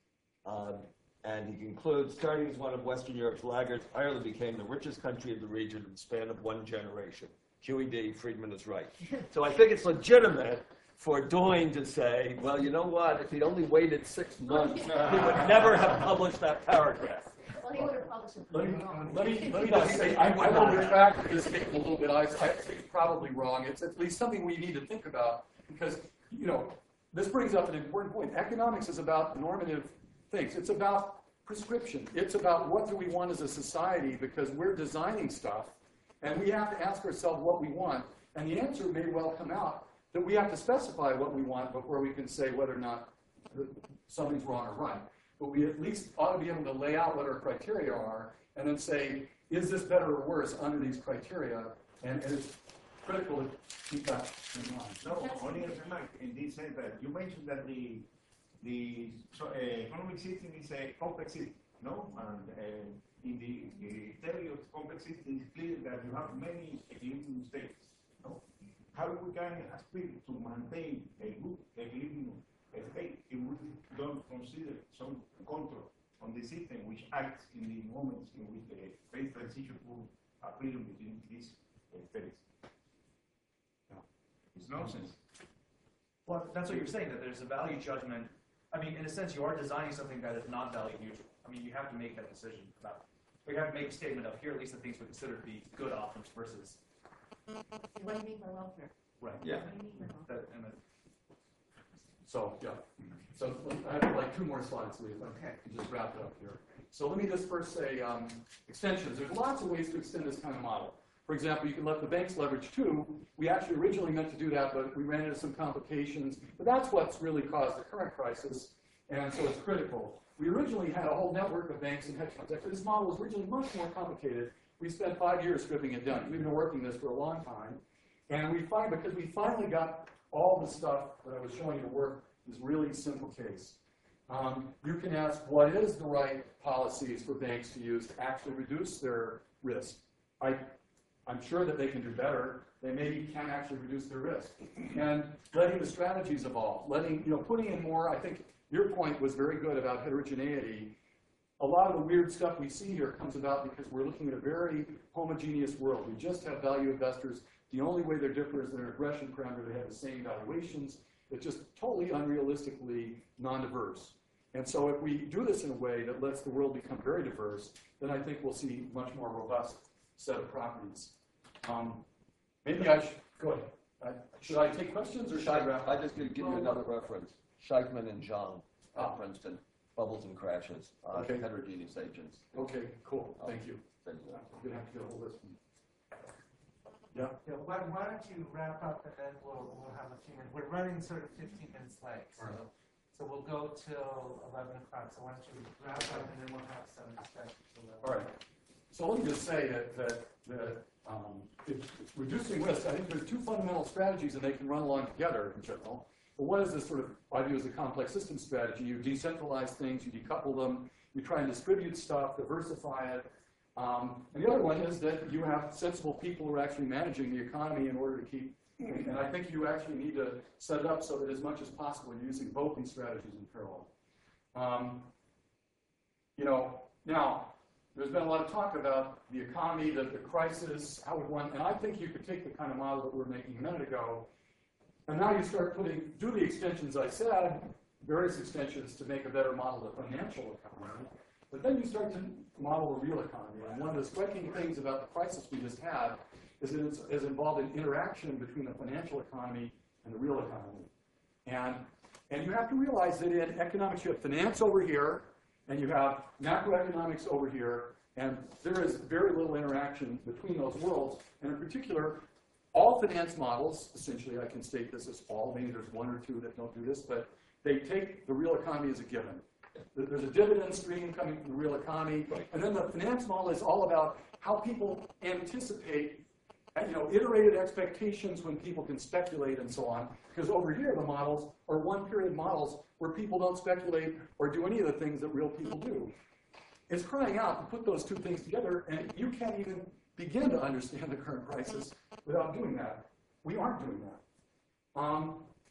And he concludes, starting as one of Western Europe's laggards, Ireland became the richest country of the region in the span of one generation. QED, Friedman is right. So I think it's legitimate for Doyne to say, well, you know what, if he'd only waited 6 months, he would never have published that paragraph. Well, he would have published it. Let me just say, I will retract this statement a little bit. I think it's probably wrong. It's at least something we need to think about because, this brings up an important point. Economics is about normative things. It's about prescription. It's about what do we want as a society because we're designing stuff and we have to ask ourselves what we want. And the answer may well come out that we have to specify what we want before we can say whether or not something's wrong or right. But we at least ought to be able to lay out what our criteria are and then say, is this better or worse under these criteria? And it's critical to keep that in mind. No, only a remark in this sense that you mentioned that the economic system is a complex system, no? And in the theory of complex system, it's clear that you have many equilibrium states, no? How we can aspire to maintain a good equilibrium state if we don't consider some control on the system which acts in the moments in which the phase transition will appear between these states. It's nonsense. Well, that's what you're saying, that there's a value judgment. I mean, in a sense, you are designing something that is not value neutral. I mean, you have to make that decision about, or you have to make a statement of here are at least the things we consider to be good options versus. What do you mean by welfare? Right. Yeah. What do you mean by welfare? So I have like 2 more slides, Lee. Okay. Just wrap it up here. So let me just first say extensions. There's lots of ways to extend this kind of model. For example, you can let the banks leverage too. We actually originally meant to do that, but we ran into some complications. But that's what's really caused the current crisis. And so it's critical. We originally had a whole network of banks and hedge funds. Actually, this model was originally much more complicated. We spent 5 years stripping it down. We've been working this for a long time. And because we finally got all the stuff that I was showing you to work, this really simple case. You can ask, what is the right policies for banks to use to actually reduce their risk? I'm sure that they can do better. They maybe can actually reduce their risk. And letting the strategies evolve, putting in more, I think your point was very good about heterogeneity. A lot of the weird stuff we see here comes about because we're looking at a very homogeneous world. We just have value investors. The only way they're different is their regression parameter. They have the same valuations. It's just totally unrealistically non-diverse. And so if we do this in a way that lets the world become very diverse, then I think we'll see a much more robust set of properties. Maybe I should, go ahead. Should I take questions or should I wrap? I'm just going to give you another reference. Scheikman and Zhang at Princeton, Bubbles and Crashes, Okay. Heterogeneous Agents. Okay, cool. Thank you. Thank you. I'm going to have to get a hold of this one. Yeah. Yeah, why don't you wrap up and then we'll have a few minutes. We're running sort of 15 minutes late, so we'll go till 11 o'clock. So why don't you wrap up and then we'll have some discussion till 11. All right. So let me just say that reducing risk, I think there's two fundamental strategies and they can run along together in general. But one is this sort of, I view as a complex system strategy. You decentralize things, you decouple them, you try and distribute stuff, diversify it. And the other one is that you have sensible people who are actually managing the economy in order to keep, and I think you actually need to set it up so that as much as possible you're using both these strategies in parallel. Now, there's been a lot of talk about the economy, the crisis, how would one, and I think you could take the kind of model that we were making a minute ago, and now you start do the extensions I said, various extensions to make a better model of the financial economy, but then you start to model the real economy. And one of the striking things about the crisis we just had is that it's involved an interaction between the financial economy and the real economy. And you have to realize that in economics you have finance over here, and you have macroeconomics over here, and there is very little interaction between those worlds. And in particular, all finance models, essentially I can state this as all, maybe there's one or two that don't do this, but they take the real economy as a given. There's a dividend stream coming from the real economy, and then the finance model is all about how people anticipate, iterated expectations when people can speculate and so on. Because over here, the models are one-period models where people don't speculate or do any of the things that real people do. It's crying out to put those two things together, and you can't even begin to understand the current crisis without doing that. We aren't doing that.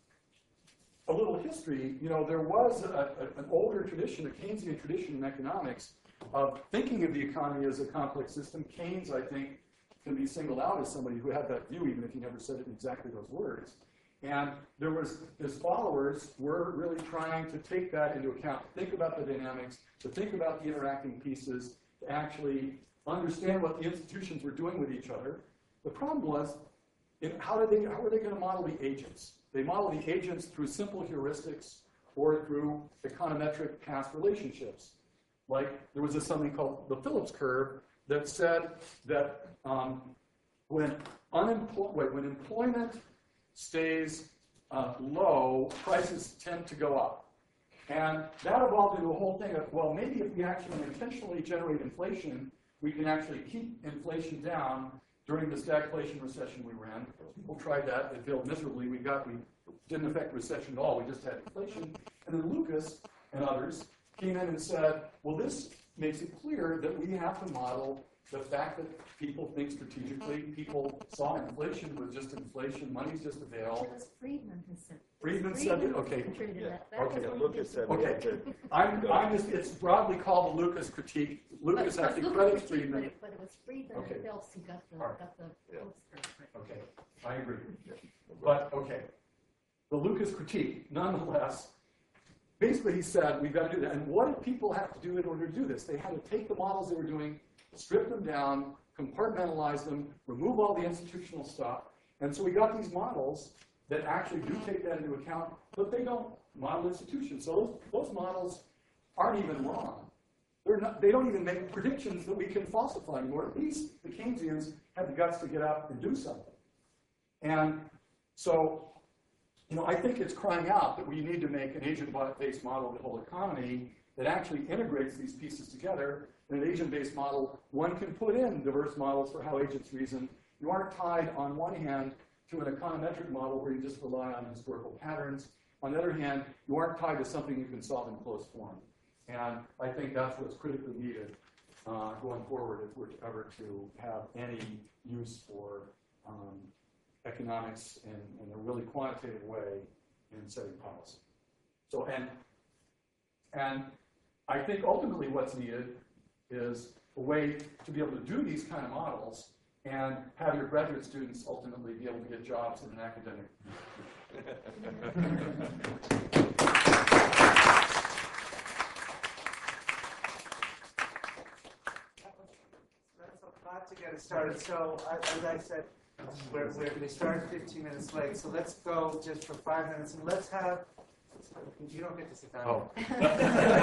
A little history, there was an older tradition, a Keynesian tradition in economics, of thinking of the economy as a complex system. Keynes, I think, can be singled out as somebody who had that view, even if he never said it in exactly those words. And his followers were really trying to take that into account, think about the dynamics, to think about the interacting pieces, to actually understand what the institutions were doing with each other. The problem was, how were they going to model the agents? They model the agents through simple heuristics or through econometric past relationships. Like there was something called the Phillips curve that said that when employment stays low, prices tend to go up. And that evolved into a whole thing of, well, maybe if we actually intentionally generate inflation, we can actually keep inflation down during the stagflation recession we ran. People tried that. It failed miserably. We didn't affect recession at all. We just had inflation. And then Lucas and others came in and said, well, this makes it clear that we have to model the fact that people think strategically. People saw inflation was just inflation. Money's just a veil. That was Friedman who said. Friedman said it? Okay. Contributed that. Okay. Was Lucas said Okay. It's broadly called the Lucas critique. Lucas But actually Lucas credits critique, Friedman. But it was Friedman Okay. and Phelps who got the Phillips curve right. Okay, I agree. But, okay, the Lucas critique, nonetheless, basically he said, we've got to do that. And what did people have to do in order to do this? They had to take the models they were doing, strip them down, compartmentalize them, remove all the institutional stuff. And so we got these models that actually do take that into account, but they don't model institutions. So those models aren't even wrong. They don't even make predictions that we can falsify anymore. At least the Keynesians had the guts to get up and do something. And so I think it's crying out that we need to make an agent-based model of the whole economy that actually integrates these pieces together. In an agent-based model, one can put in diverse models for how agents reason. You aren't tied, on one hand, to an econometric model where you just rely on historical patterns. On the other hand, you aren't tied to something you can solve in closed form. And I think that's what's critically needed going forward if we're ever to have any use for economics in a really quantitative way in setting policy. So, and I think ultimately what's needed is a way to be able to do these kind of models and have your graduate students ultimately be able to get jobs in an academic. That's a lot to get us started. So, as I said, we're going to start 15 minutes late. So let's go just for 5 minutes and let's have. You don't get to sit down. Oh.